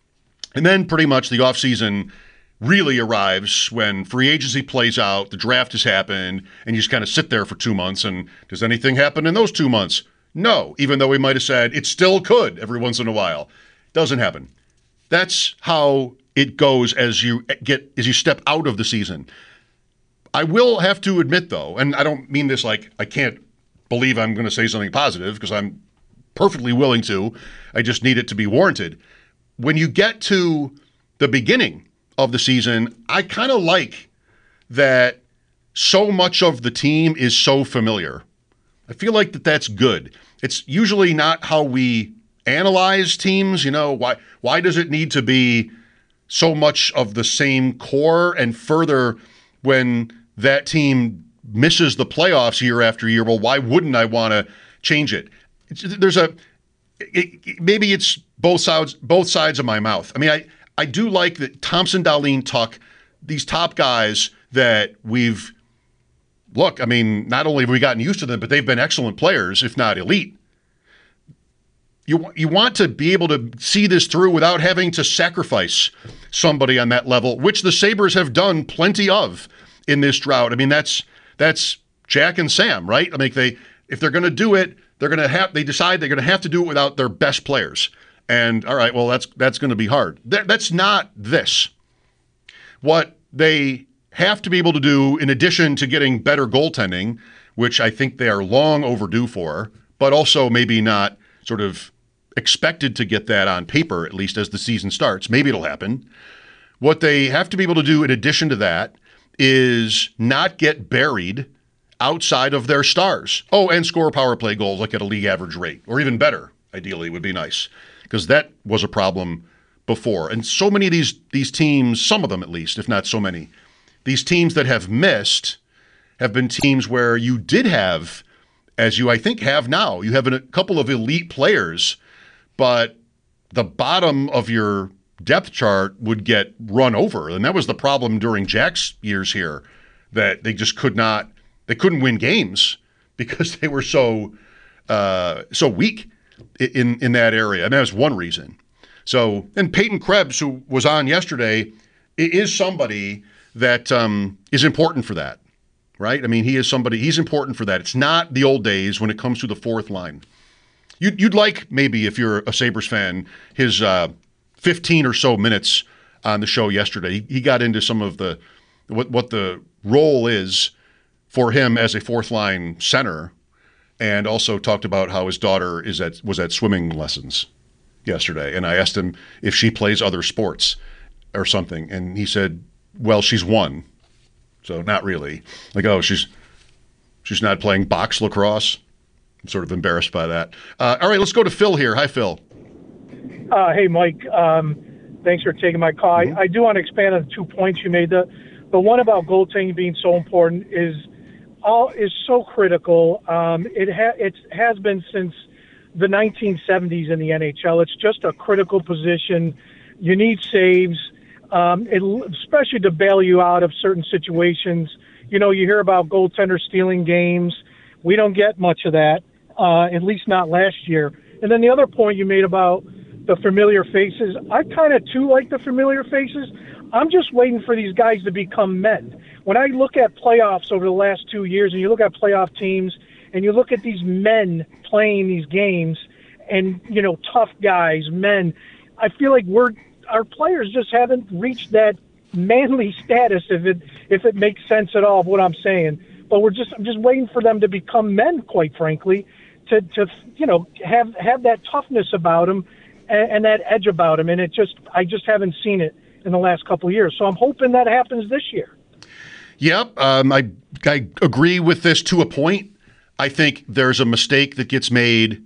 And then pretty much the offseason really arrives when free agency plays out, the draft has happened, and you just kind of sit there for 2 months. And does anything happen in those 2 months? No, even though we might have said it still could every once in a while. Doesn't happen. That's how it goes as you step out of the season. I will have to admit, though, and I don't mean this like I can't believe I'm going to say something positive, because I'm perfectly willing to. I just need it to be warranted. When you get to the beginning of the season, I kind of like that so much of the team is so familiar. I feel like that's good. It's usually not how we analyze teams. Why does it need to be so much of the same core? And further, when that team misses the playoffs year after year, well, why wouldn't I want to change it? Maybe it's both sides of my mouth. I mean, I do like that Thompson, Dahlin, Tuck, these top guys that I mean, not only have we gotten used to them, but they've been excellent players, if not elite. You want to be able to see this through without having to sacrifice somebody on that level, which the Sabres have done plenty of in this drought. I mean, that's Jack and Sam, right? I mean, if they're going to do it, they decide they're going to have to do it without their best players. And all right, well, that's going to be hard. That's not this. What they have to be able to do, in addition to getting better goaltending, which I think they are long overdue for, but also maybe not sort of expected to get that on paper, at least as the season starts. Maybe it'll happen. What they have to be able to do in addition to that is not get buried outside of their stars. Oh, and score power play goals like at a league average rate, or even better, ideally, would be nice, because that was a problem before. And so many of these teams, some of them at least, if not so many, these teams that have missed have been teams where you did have, as you I think have now, you have a couple of elite players, but the bottom of your depth chart would get run over. And that was the problem during Jack's years here, that they just couldn't win games because they were so weak in that area. And that was one reason. So, and Peyton Krebs, who was on yesterday, is somebody that is important for that, right? I mean, he's important for that. It's not the old days when it comes to the fourth line. You'd like, maybe if you're a Sabres fan, his 15 or so minutes on the show yesterday. He got into some of what the role is for him as a fourth line center, and also talked about how his daughter was at swimming lessons yesterday. And I asked him if she plays other sports or something, and he said, well, she's one, so not really. Like, oh, she's not playing box lacrosse. I'm sort of embarrassed by that. All right, let's go to Phil here. Hi, Phil. Hey, Mike. Thanks for taking my call. Mm-hmm. I do want to expand on 2 points you made. The one about goaltending being so important is so critical. It has been since the 1970s in the NHL. It's just a critical position. You need saves. Especially to bail you out of certain situations. You hear about goaltenders stealing games. We don't get much of that, at least not last year. And then the other point you made about the familiar faces, I kind of too like the familiar faces. I'm just waiting for these guys to become men. When I look at playoffs over the last 2 years, and you look at playoff teams, and you look at these men playing these games, and, tough guys, men, I feel like our players just haven't reached that manly status, if it makes sense at all of what I'm saying. But I'm just waiting for them to become men, quite frankly, to have that toughness about them and that edge about them. And I just haven't seen it in the last couple of years. So I'm hoping that happens this year. Yep, I agree with this to a point. I think there's a mistake that gets made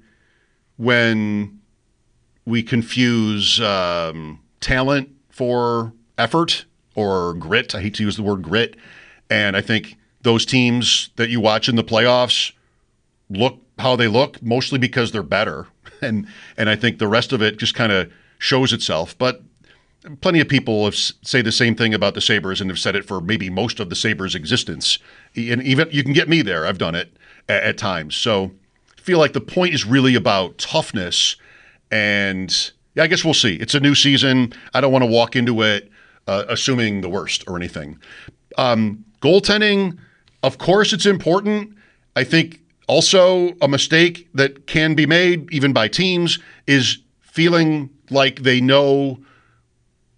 when we confuse talent for effort or grit. I hate to use the word grit. And I think those teams that you watch in the playoffs look how they look, mostly because they're better. And I think the rest of it just kind of shows itself. But plenty of people say the same thing about the Sabres and have said it for maybe most of the Sabres' existence. And even you can get me there. I've done it at times. So I feel like the point is really about toughness. And I guess we'll see. It's a new season. I don't want to walk into it assuming the worst or anything. Goaltending, of course, it's important. I think also a mistake that can be made, even by teams, is feeling like they know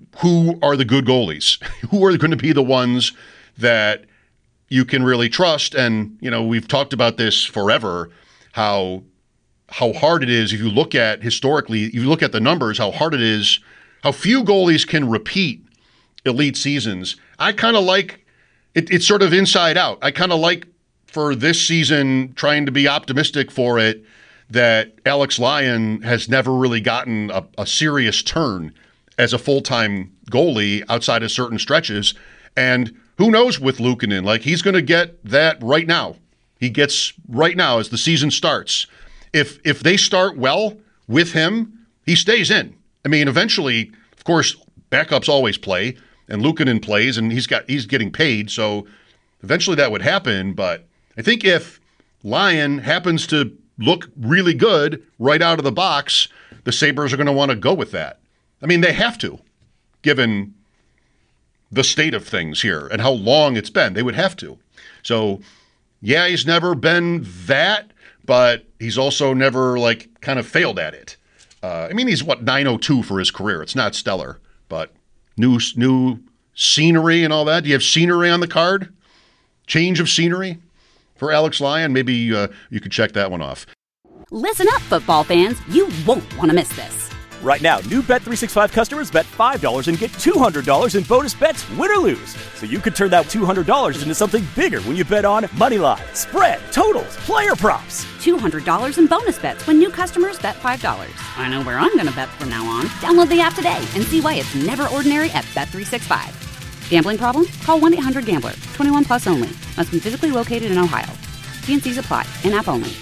who are the good goalies? Who are going to be the ones that you can really trust? And, we've talked about this forever, how hard it is if you look at historically, if you look at the numbers, how hard it is, how few goalies can repeat elite seasons. I kind of like it's sort of inside out. I kind of like for this season, trying to be optimistic for it, that Alex Lyon has never really gotten a serious turn as a full-time goalie outside of certain stretches. And who knows with Luukkonen? Like, he's going to get that right now. He gets right now as the season starts. If they start well with him, he stays in. I mean, eventually, of course, backups always play, and Luukkonen plays, and he's getting paid, so eventually that would happen. But I think if Lyon happens to look really good right out of the box, the Sabres are going to want to go with that. I mean, they have to, given the state of things here and how long it's been. They would have to. So, yeah, he's never been that, but he's also never, kind of failed at it. I mean, he's, 902 for his career. It's not stellar, but new scenery and all that. Do you have scenery on the card? Change of scenery for Alex Lyon? Maybe you could check that one off. Listen up, football fans. You won't want to miss this. Right now, new Bet365 customers bet $5 and get $200 in bonus bets, win or lose. So you could turn that $200 into something bigger when you bet on moneyline, spread, totals, player props. $200 in bonus bets when new customers bet $5. I know where I'm going to bet from now on. Download the app today and see why it's never ordinary at Bet365. Gambling problem? Call 1-800-GAMBLER. 21 plus only. Must be physically located in Ohio. T&Cs apply. In-app only.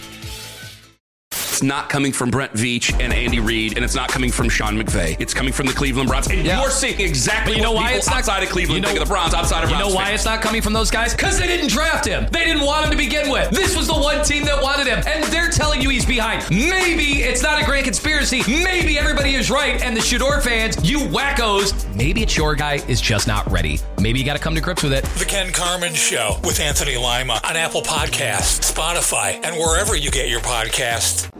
It's not coming from Brent Veach and Andy Reid, and it's not coming from Sean McVay. It's coming from the Cleveland Browns. And you're seeing exactly what people outside of Cleveland think of the Browns, outside of Browns. You know why it's not coming from those guys? Because they didn't draft him. They didn't want him to begin with. This was the one team that wanted him, and they're telling you he's behind. Maybe it's not a grand conspiracy. Maybe everybody is right, and the Shador fans, you wackos, maybe it's your guy is just not ready. Maybe you got to come to grips with it. The Ken Carman Show with Anthony Lima on Apple Podcasts, Spotify, and wherever you get your podcasts.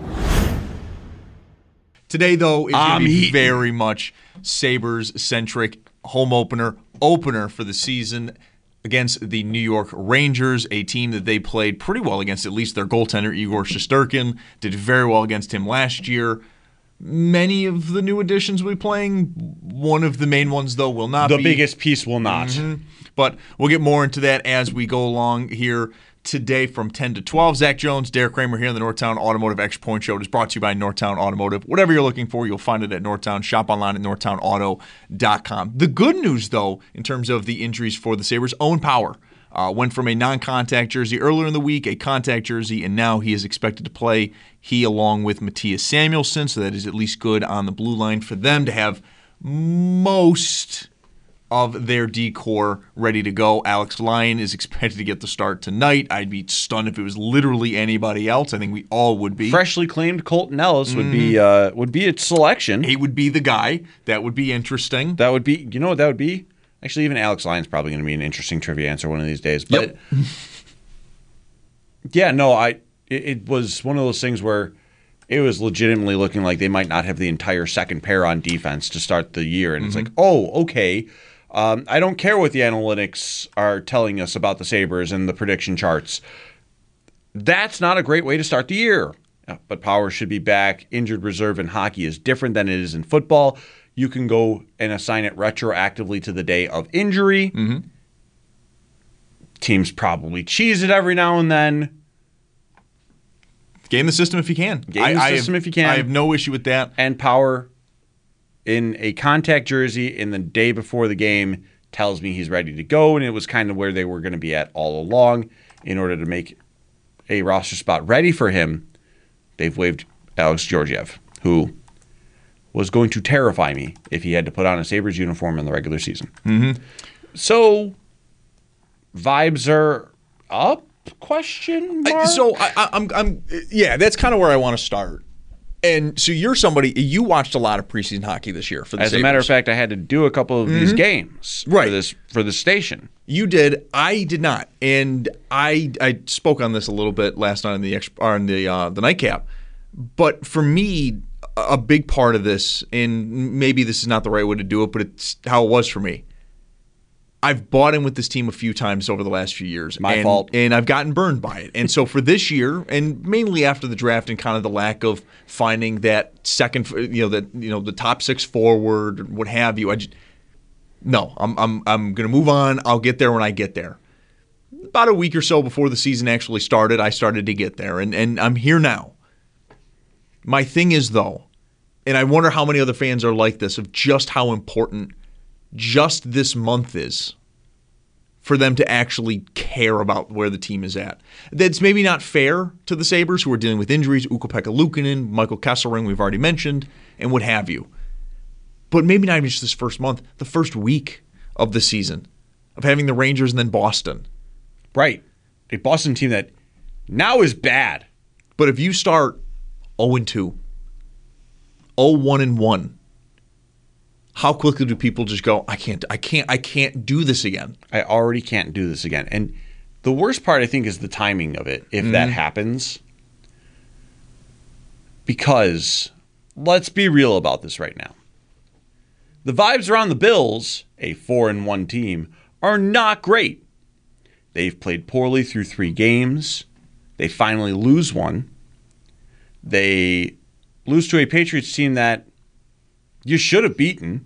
Today, though, is going to be very much Sabres-centric home opener for the season against the New York Rangers, a team that they played pretty well against, at least their goaltender, Igor Shesterkin, did very well against him last year. Many of the new additions will be playing. One of the main ones, though, will not be. The biggest piece will not. Mm-hmm. But we'll get more into that as we go along here today from 10 to 12. Zach Jones, Derek Kramer here on the Northtown Automotive Extra Point Show. It is brought to you by Northtown Automotive. Whatever you're looking for, you'll find it at Northtown. Shop online at northtownauto.com. The good news, though, in terms of the injuries for the Sabres, Owen Power went from a non-contact jersey earlier in the week, a contact jersey, and now he is expected to play. He, along with Matthias Samuelsson, so that is at least good on the blue line for them to have most of their D-core ready to go. Alex Lyon is expected to get the start tonight. I'd be stunned if it was literally anybody else. I think we all would be. Freshly claimed Colton Ellis would be a selection. He would be the guy. That would be interesting. That would be, you know what that would be? Actually, even Alex Lyon's probably going to be an interesting trivia answer one of these days. But yeah, no, it was one of those things where it was legitimately looking like they might not have the entire second pair on defense to start the year. And it's like, oh, okay. I don't care what the analytics are telling us about the Sabres and the prediction charts. That's not a great way to start the year. But Power should be back. Injured reserve in hockey is different than it is in football. You can go and assign it retroactively to the day of injury. Mm-hmm. Teams probably cheese it every now and then. Game the system if you can. If you can. I have no issue with that. And Power in a contact jersey in the day before the game tells me he's ready to go, and it was kind of where they were going to be at all along. In order to make a roster spot ready for him, they've waived Alex Georgiev, who was going to terrify me if he had to put on a Sabres uniform in the regular season. Mm-hmm. So, vibes are up? Question mark? I'm that's kind of where I want to start. And so you're somebody, you watched a lot of preseason hockey this year for the Sabres. As a matter of fact, I had to do a couple of these games for this station. You did. I did not. And I spoke on this a little bit last night on the nightcap. But for me, a big part of this, and maybe this is not the right way to do it, but it's how it was for me. I've bought in with this team a few times over the last few years. My fault. And I've gotten burned by it. And so for this year, and mainly after the draft and kind of the lack of finding that second, the top 6 forward, or what have you, I'm going to move on. I'll get there when I get there. About a week or so before the season actually started, I started to get there, and I'm here now. My thing is, though, and I wonder how many other fans are like this, of just how important just this month is for them to actually care about where the team is at. That's maybe not fair to the Sabres, who are dealing with injuries, Ukko-Pekka Luukkonen, Michael Kesselring, we've already mentioned, and what have you. But maybe not even just this first month, the first week of the season, of having the Rangers and then Boston. Right. A Boston team that now is bad. But if you start 0-2, 0-1-1, how quickly do people just go, I can't do this again. I already can't do this again. And the worst part, I think, is the timing of it, if that happens. Because, let's be real about this right now. The vibes around the Bills, a 4-1 team, are not great. They've played poorly through 3 games. They finally lose one. They lose to a Patriots team that you should have beaten.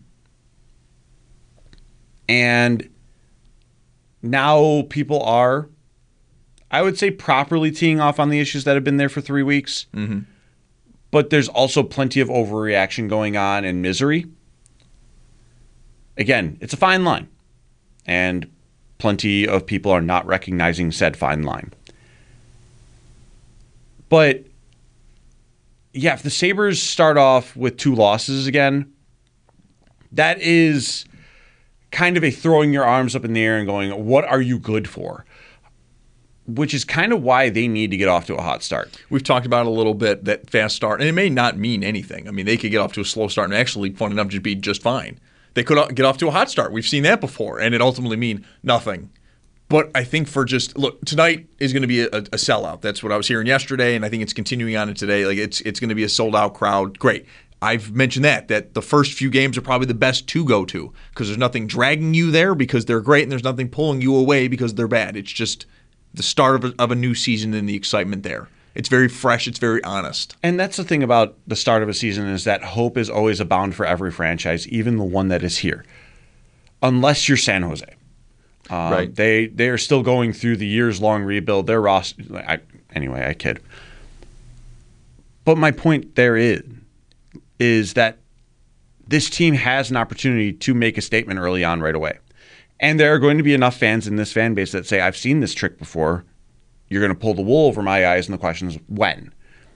And now people are, I would say, properly teeing off on the issues that have been there for 3 weeks. Mm-hmm. But there's also plenty of overreaction going on and misery. Again, it's a fine line. And plenty of people are not recognizing said fine line. But yeah, if the Sabres start off with 2 losses again, that is kind of a throwing your arms up in the air and going, what are you good for? Which is kind of why they need to get off to a hot start. We've talked about a little bit, that fast start, and it may not mean anything. I mean, they could get off to a slow start and actually, fun enough, just be just fine. They could get off to a hot start. We've seen that before, and it ultimately mean nothing. But I think tonight is going to be a sellout. That's what I was hearing yesterday, and I think it's continuing on today. Like it's going to be a sold-out crowd. Great. I've mentioned that the first few games are probably the best to go to because there's nothing dragging you there because they're great, and there's nothing pulling you away because they're bad. It's just the start of a new season and the excitement there. It's very fresh. It's very honest. And that's the thing about the start of a season is that hope is always abound for every franchise, even the one that is here. Unless you're San Jose. Right. They are still going through the years-long rebuild. Their roster. Anyway, I kid. But my point there is that this team has an opportunity to make a statement early on right away. And there are going to be enough fans in this fan base that say, I've seen this trick before. You're going to pull the wool over my eyes, and the question is, when?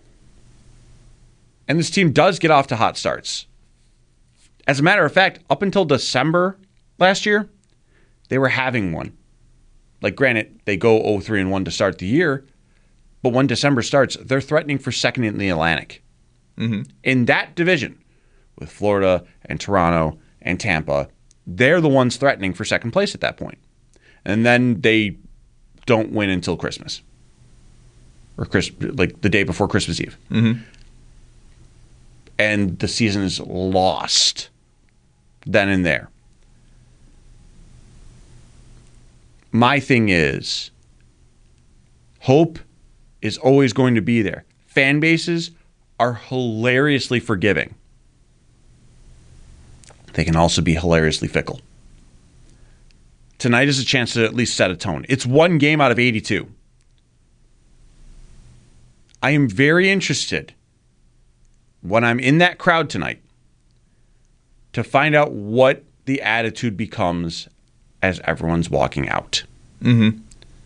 And this team does get off to hot starts. As a matter of fact, up until December last year, they were having one. Like, granted, they go 0-3-1 to start the year, but when December starts, they're threatening for second in the Atlantic. Mm-hmm. In that division, with Florida and Toronto and Tampa, they're the ones threatening for second place at that point. And then they don't win until Christmas. Or like the day before Christmas Eve. Mm-hmm. And the season is lost then and there. My thing is, hope is always going to be there. Fan bases are hilariously forgiving. They can also be hilariously fickle. Tonight is a chance to at least set a tone. It's 1 game out of 82. I am very interested when I'm in that crowd tonight to find out what the attitude becomes as everyone's walking out. Mm-hmm.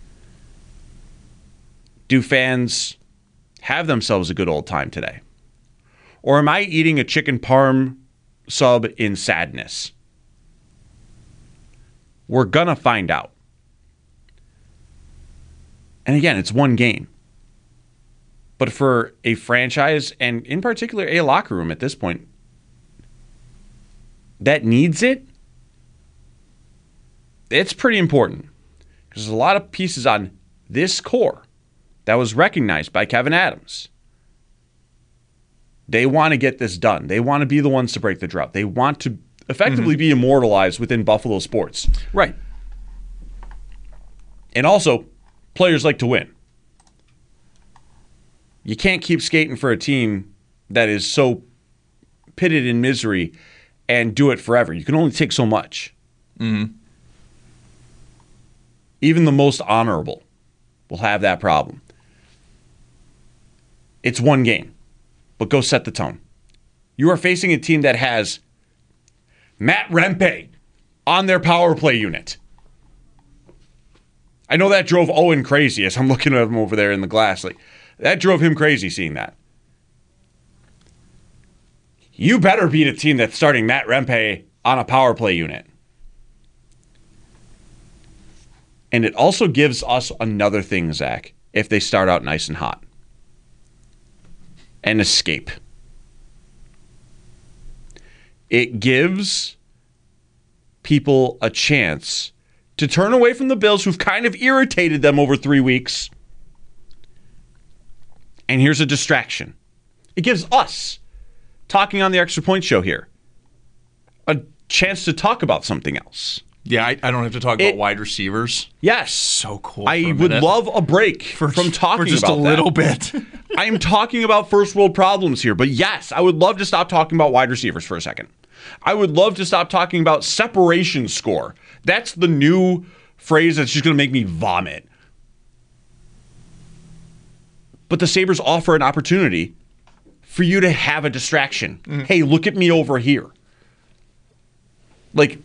Do fans have themselves a good old time today? Or am I eating a chicken parm sub in sadness? We're going to find out. And again, it's 1 game. But for a franchise, and in particular a locker room at this point, that needs it, it's pretty important. Because there's a lot of pieces on this core that was recognized by Kevyn Adams They want to get this done. They want to be the ones to break the drought. They want to effectively be immortalized within Buffalo sports. Right. And also, players like to win. You can't keep skating for a team that is so pitted in misery and do it forever. You can only take so much. Mm-hmm. Even the most honorable will have that problem. It's one game, but go set the tone. You are facing a team that has Matt Rempe on their power play unit. I know that drove Owen crazy as I'm looking at him over there in the glass. Like, that drove him crazy seeing that. You better beat a team that's starting Matt Rempe on a power play unit. And it also gives us another thing, Zach, if they start out nice and hot. An escape. It gives people a chance to turn away from the Bills, who've kind of irritated them over 3 weeks. And here's a distraction. It gives us, talking on the Extra Point Show here, a chance to talk about something else. Yeah, I don't have to talk about wide receivers. Yes. So cool. I would love a break from talking about that. For just a little bit. I'm talking about first world problems here, but yes, I would love to stop talking about wide receivers for a second. I would love to stop talking about separation score. That's the new phrase that's just going to make me vomit. But the Sabres offer an opportunity for you to have a distraction. Mm-hmm. Hey, look at me over here. Like,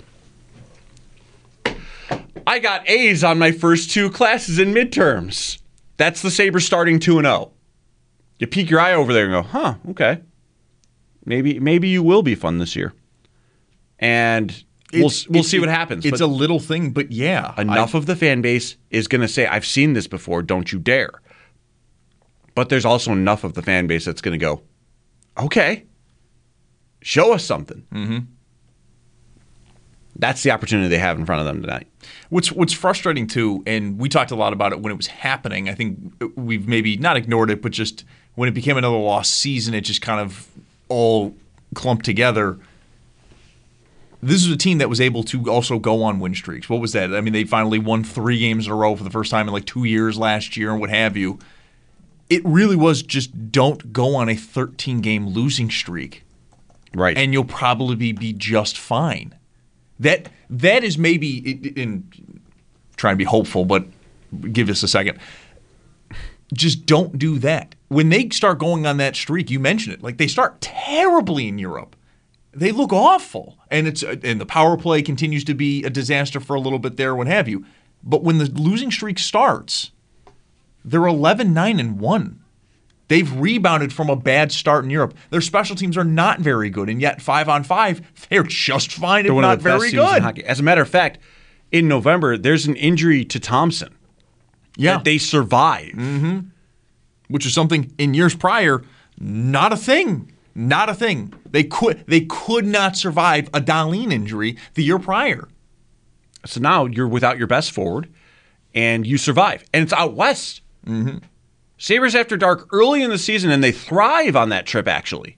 I got A's on my first 2 classes in midterms. That's the Sabres starting 2-0. You peek your eye over there and go, huh, okay. Maybe you will be fun this year. And we'll see what happens. It's a little thing, but yeah. Enough of the fan base is going to say, I've seen this before, don't you dare. But there's also enough of the fan base that's going to go, okay, show us something. Mm-hmm. That's the opportunity they have in front of them tonight. What's frustrating, too, and we talked a lot about it when it was happening. I think we've maybe not ignored it, but just when it became another lost season, it just kind of all clumped together. This was a team that was able to also go on win streaks. What was that? I mean, they finally won 3 games in a row for the first time in like 2 years last year and what have you. It really was just don't go on a 13-game losing streak. Right. And you'll probably be just fine. That is maybe, in trying to be hopeful, but give us a second. Just don't do that. When they start going on that streak, you mentioned it, like they start terribly in Europe. They look awful. And the power play continues to be a disaster for a little bit there, what have you. But when the losing streak starts, they're 11-9-1. They've rebounded from a bad start in Europe. Their special teams are not very good, and yet 5-on-5, they're just fine, if not very good. As a matter of fact, in November, there's an injury to Thompson. Yeah. That they survive. Mm-hmm. Which is something in years prior, not a thing. Not a thing. They could not survive a Dahlin injury the year prior. So now you're without your best forward, and you survive. And it's out west. Mm-hmm. Sabres After Dark early in the season, and they thrive on that trip, actually.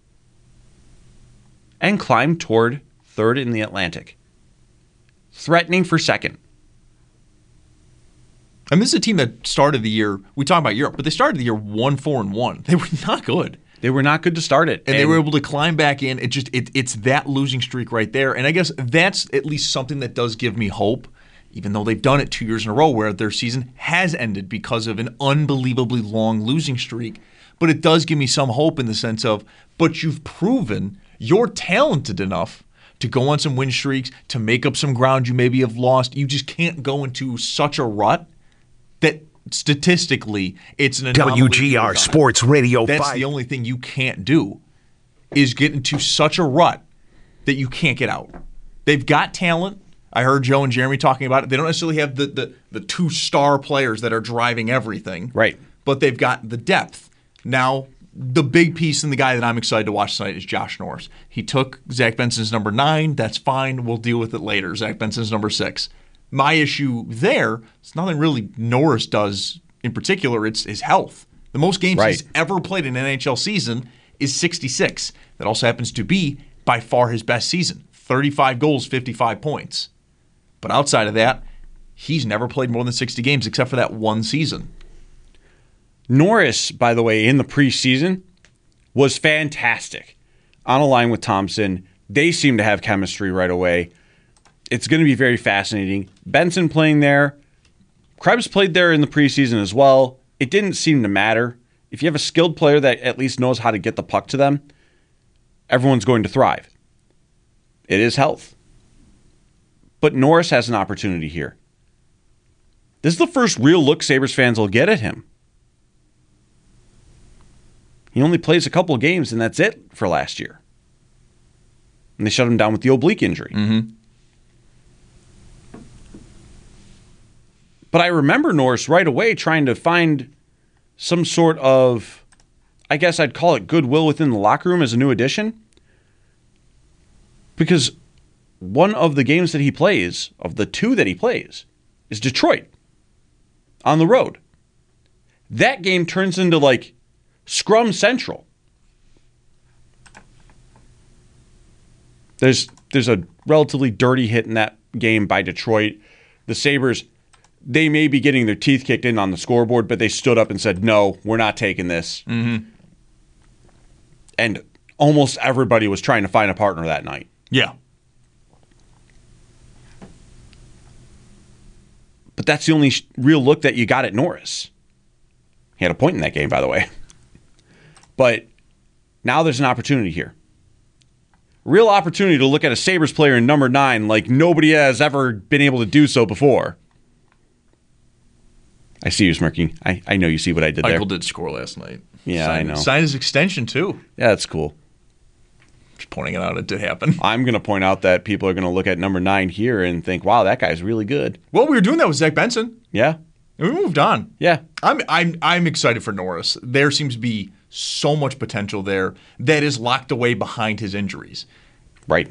And climb toward 3rd in the Atlantic. Threatening for 2nd. And this is a team that started the year, we talk about Europe, but they started the year 1-4-1. They were not good. They were not good to start it. And they were able to climb back in. It's that losing streak right there. And I guess that's at least something that does give me hope, even though they've done it 2 years in a row where their season has ended because of an unbelievably long losing streak. But it does give me some hope in the sense of, but you've proven you're talented enough to go on some win streaks, to make up some ground you maybe have lost. You just can't go into such a rut that statistically it's an anomaly. WGR Sports Radio 5. That's the only thing you can't do is get into such a rut that you can't get out. They've got talent. I heard Joe and Jeremy talking about it. They don't necessarily have the 2-star players that are driving everything. Right. But they've got the depth. Now, the big piece and the guy that I'm excited to watch tonight is Josh Norris. He took Zach Benson's number 9. That's fine. We'll deal with it later. Zach Benson's number 6. My issue there is nothing really Norris does in particular. It's his health. The most games he's ever played in an NHL season, is 66. That also happens to be by far his best season. 35 goals, 55 points. But outside of that, he's never played more than 60 games except for that one season. Norris, by the way, in the preseason was fantastic. On a line with Thompson. They seem to have chemistry right away. It's going to be very fascinating. Benson playing there. Krebs played there in the preseason as well. It didn't seem to matter. If you have a skilled player that at least knows how to get the puck to them, everyone's going to thrive. It is health. But Norris has an opportunity here. This is the first real look Sabres fans will get at him. He only plays a couple of games, and that's it for last year. And they shut him down with the oblique injury. Mm-hmm. But I remember Norris right away trying to find some sort of, I guess I'd call it goodwill within the locker room as a new addition. Because one of the games that he plays, of the two that he plays, is Detroit on the road. That game turns into like Scrum Central. There's a relatively dirty hit in that game by Detroit. The Sabres, they may be getting their teeth kicked in on the scoreboard, but they stood up and said, no, we're not taking this. Mm-hmm. And almost everybody was trying to find a partner that night. Yeah. But that's the only real look that you got at Norris. He had a point in that game, by the way. But now there's an opportunity here. Real opportunity to look at a Sabres player in number 9 like nobody has ever been able to do so before. I see you smirking. I know you see what I did there. Michael did score last night. Yeah, I know. Signed his extension, too. Yeah, that's cool. Just pointing it out, it did happen. I'm going to point out that people are going to look at number 9 here and think, wow, that guy's really good. Well, we were doing that with Zach Benson. Yeah. And we moved on. Yeah. I'm excited for Norris. There seems to be so much potential there that is locked away behind his injuries. Right.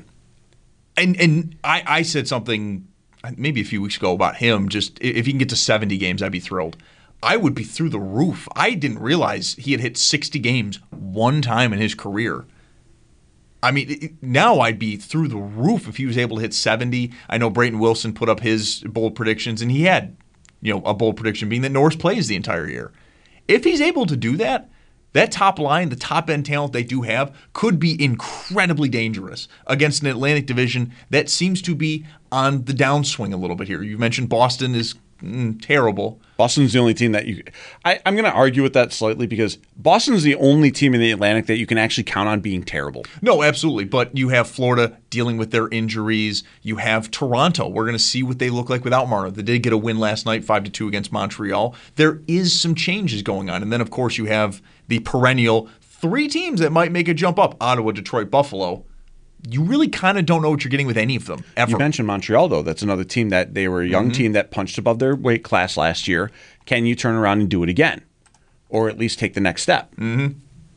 And I said something maybe a few weeks ago about him, just if he can get to 70 games, I'd be thrilled. I would be through the roof. I didn't realize he had hit 60 games one time in his career. I mean, now I'd be through the roof if he was able to hit 70. I know Brayton Wilson put up his bold predictions, and he had, a bold prediction being that Norris plays the entire year. If he's able to do that, that top line, the top-end talent they do have, could be incredibly dangerous against an Atlantic division that seems to be on the downswing a little bit here. You mentioned Boston is terrible. Boston's the only team that you... I'm going to argue with that slightly because Boston's the only team in the Atlantic that you can actually count on being terrible. No, absolutely. But you have Florida dealing with their injuries. You have Toronto. We're going to see what they look like without Marner. They did get a win last night, 5-2 against Montreal. There is some changes going on. And then, of course, you have the perennial 3 teams that might make a jump up. Ottawa, Detroit, Buffalo. You really kind of don't know what you're getting with any of them, ever. You mentioned Montreal, though. That's another team that they were a young team that punched above their weight class last year. Can you turn around and do it again? Or at least take the next step? Mm-hmm.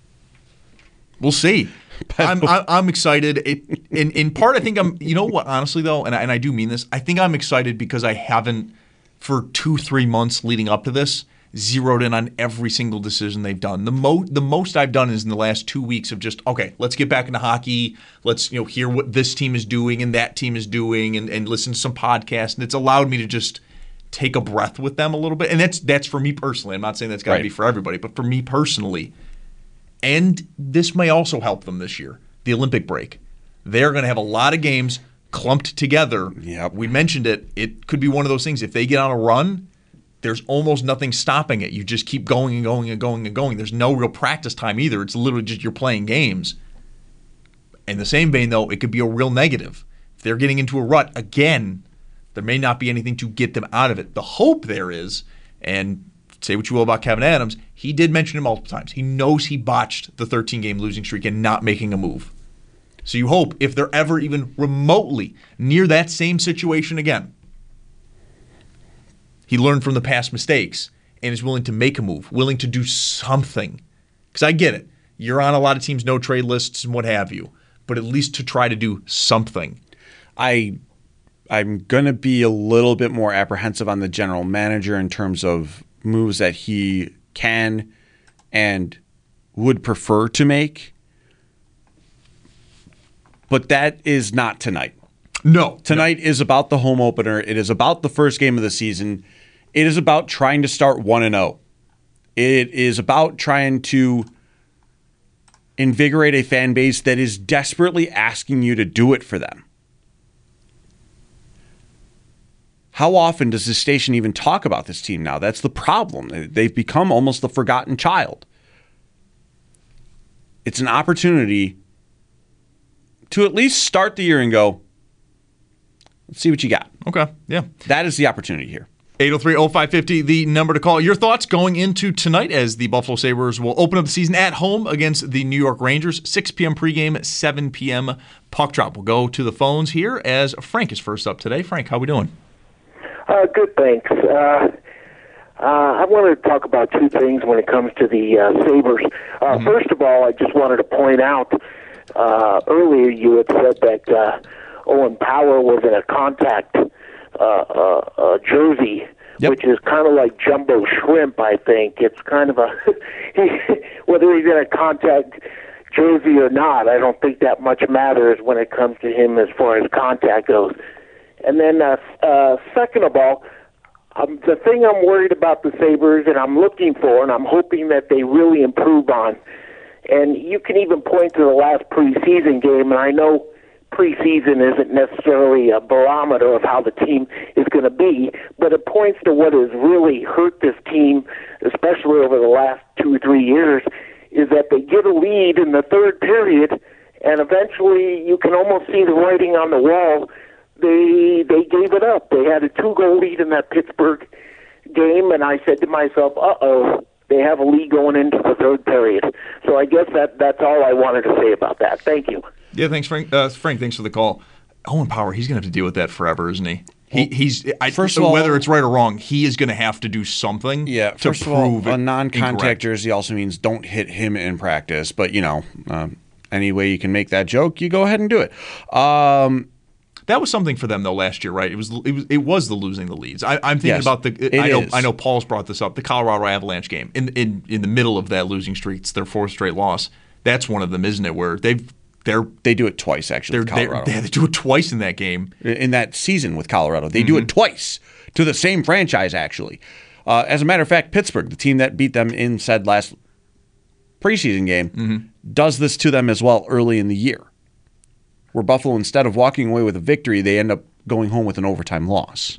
We'll see. I'm excited. In part, I think I'm, you know what, honestly, though, and I do mean this, I think I'm excited because I haven't, for 2-3 months leading up to this, zeroed in on every single decision they've done. The most I've done is in the last 2 weeks of just, okay, let's get back into hockey. Let's hear what this team is doing and that team is doing and listen to some podcasts. And it's allowed me to just take a breath with them a little bit. And that's for me personally. I'm not saying that's got to be for everybody, but for me personally. And this may also help them this year, the Olympic break. They're going to have a lot of games clumped together. Yep. We mentioned it. It could be one of those things. If they get on a run, there's almost nothing stopping it. You just keep going and going and going and going. There's no real practice time either. It's literally just you're playing games. In the same vein, though, it could be a real negative. If they're getting into a rut, again, there may not be anything to get them out of it. The hope there is, and say what you will about Kevin Adams, he did mention it multiple times. He knows he botched the 13-game losing streak and not making a move. So you hope if they're ever even remotely near that same situation again, he learned from the past mistakes and is willing to make a move, willing to do something. Because I get it. You're on a lot of teams' no-trade lists and what have you. But at least to try to do something. I'm going to be a little bit more apprehensive on the general manager in terms of moves that he can and would prefer to make But that is not tonight. No. Tonight is about the home opener. It is about the first game of the season. It is about trying to start 1-0. It is about trying to invigorate a fan base that is desperately asking you to do it for them. How often does this station even talk about this team now? That's the problem. They've become almost the forgotten child. It's an opportunity to at least start the year and go, let's see what you got. Okay, yeah. That is the opportunity here. 803-0550, the number to call. Your thoughts going into tonight as the Buffalo Sabres will open up the season at home against the New York Rangers. 6 p.m. pregame, 7 p.m. puck drop. We'll go to the phones here as Frank is first up today. Frank, how we doing? Good, thanks. I wanted to talk about two things when it comes to the Sabres. First of all, I just wanted to point out, earlier you had said that Owen Power was in a contact jersey, which is kind of like jumbo shrimp, I think. It's kind of a, whether he's in a contact jersey or not, I don't think that much matters when it comes to him as far as contact goes. And then second of all, the thing I'm worried about the Sabres and I'm looking for and I'm hoping that they really improve on, and you can even point to the last preseason game, and I know preseason isn't necessarily a barometer of how the team is going to be, but it points to what has really hurt this team, especially over the last 2 or 3 years, is that they get a lead in the third period, and eventually you can almost see the writing on the wall. They gave it up. They had a 2-goal lead in that Pittsburgh game, and I said to myself, uh-oh, they have a lead going into the third period. So I guess that's all I wanted to say about that. Thank you. Yeah, thanks, Frank. Frank, thanks for the call. Owen Power, he's going to have to deal with that forever, isn't he? First of all, whether it's right or wrong, he is going to have to do something to first of prove all, a non-contact incorrect. jersey also means don't hit him in practice. But, any way you can make that joke, you go ahead and do it. That was something for them though last year, right? It was the losing the leads. I'm thinking about I know Paul's brought this up, the Colorado Avalanche game in the middle of that losing streak. It's their 4th straight loss. That's one of them, isn't it? Where they do it twice actually. They do it twice in that game in that season with Colorado. They do it twice to the same franchise actually. As a matter of fact, Pittsburgh, the team that beat them in said last preseason game, does this to them as well early in the year. Where Buffalo, instead of walking away with a victory, they end up going home with an overtime loss.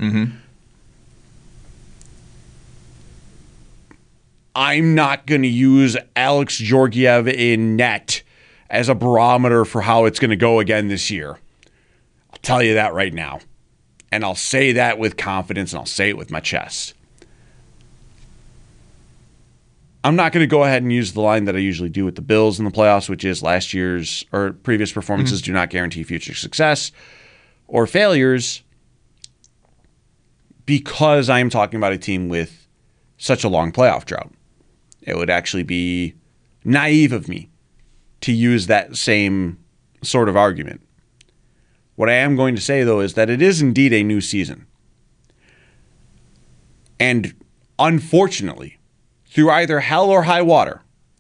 I'm not going to use Alex Georgiev in net as a barometer for how it's going to go again this year. I'll tell you that right now. And I'll say that with confidence, and I'll say it with my chest. I'm not going to go ahead and use the line that I usually do with the Bills in the playoffs, which is last year's or previous performances do not guarantee future success or failures, because I am talking about a team with such a long playoff drought. It would actually be naive of me to use that same sort of argument. What I am going to say, though, is that it is indeed a new season. And unfortunately, through either hell or high water,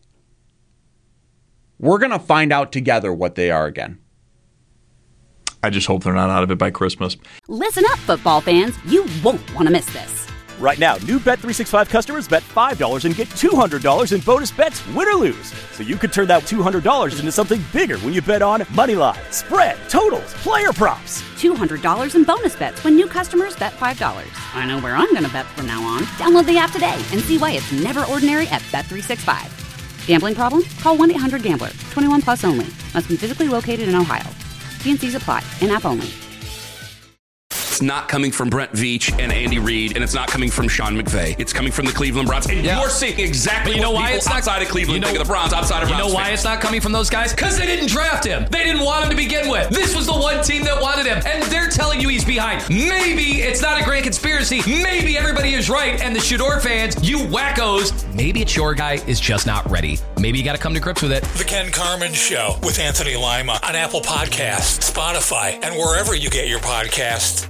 we're going to find out together what they are again. I just hope they're not out of it by Christmas. Listen up, football fans. You won't want to miss this. Right now, new Bet365 customers bet $5 and get $200 in bonus bets, win or lose. So you could turn that $200 into something bigger when you bet on moneyline, spread, totals, player props. $200 in bonus bets when new customers bet $5. I know where I'm going to bet from now on. Download the app today and see why it's never ordinary at Bet365. Gambling problem? Call 1-800-GAMBLER. 21 plus only. Must be physically located in Ohio. T&Cs apply. In-app only. It's not coming from Brent Veach and Andy Reid, and it's not coming from Sean McVay. It's coming from the Cleveland Browns. And you're seeing exactly what people outside of Cleveland think of the Browns, outside of Browns. You know why it's not coming from those guys? Because they didn't draft him. They didn't want him to begin with. This was the one team that wanted him, and they're telling you he's behind. Maybe it's not a grand conspiracy. Maybe everybody is right, and the Shador fans, you wackos, maybe it's your guy is just not ready. Maybe you got to come to grips with it. The Ken Carman Show with Anthony Lima on Apple Podcasts, Spotify, and wherever you get your podcasts.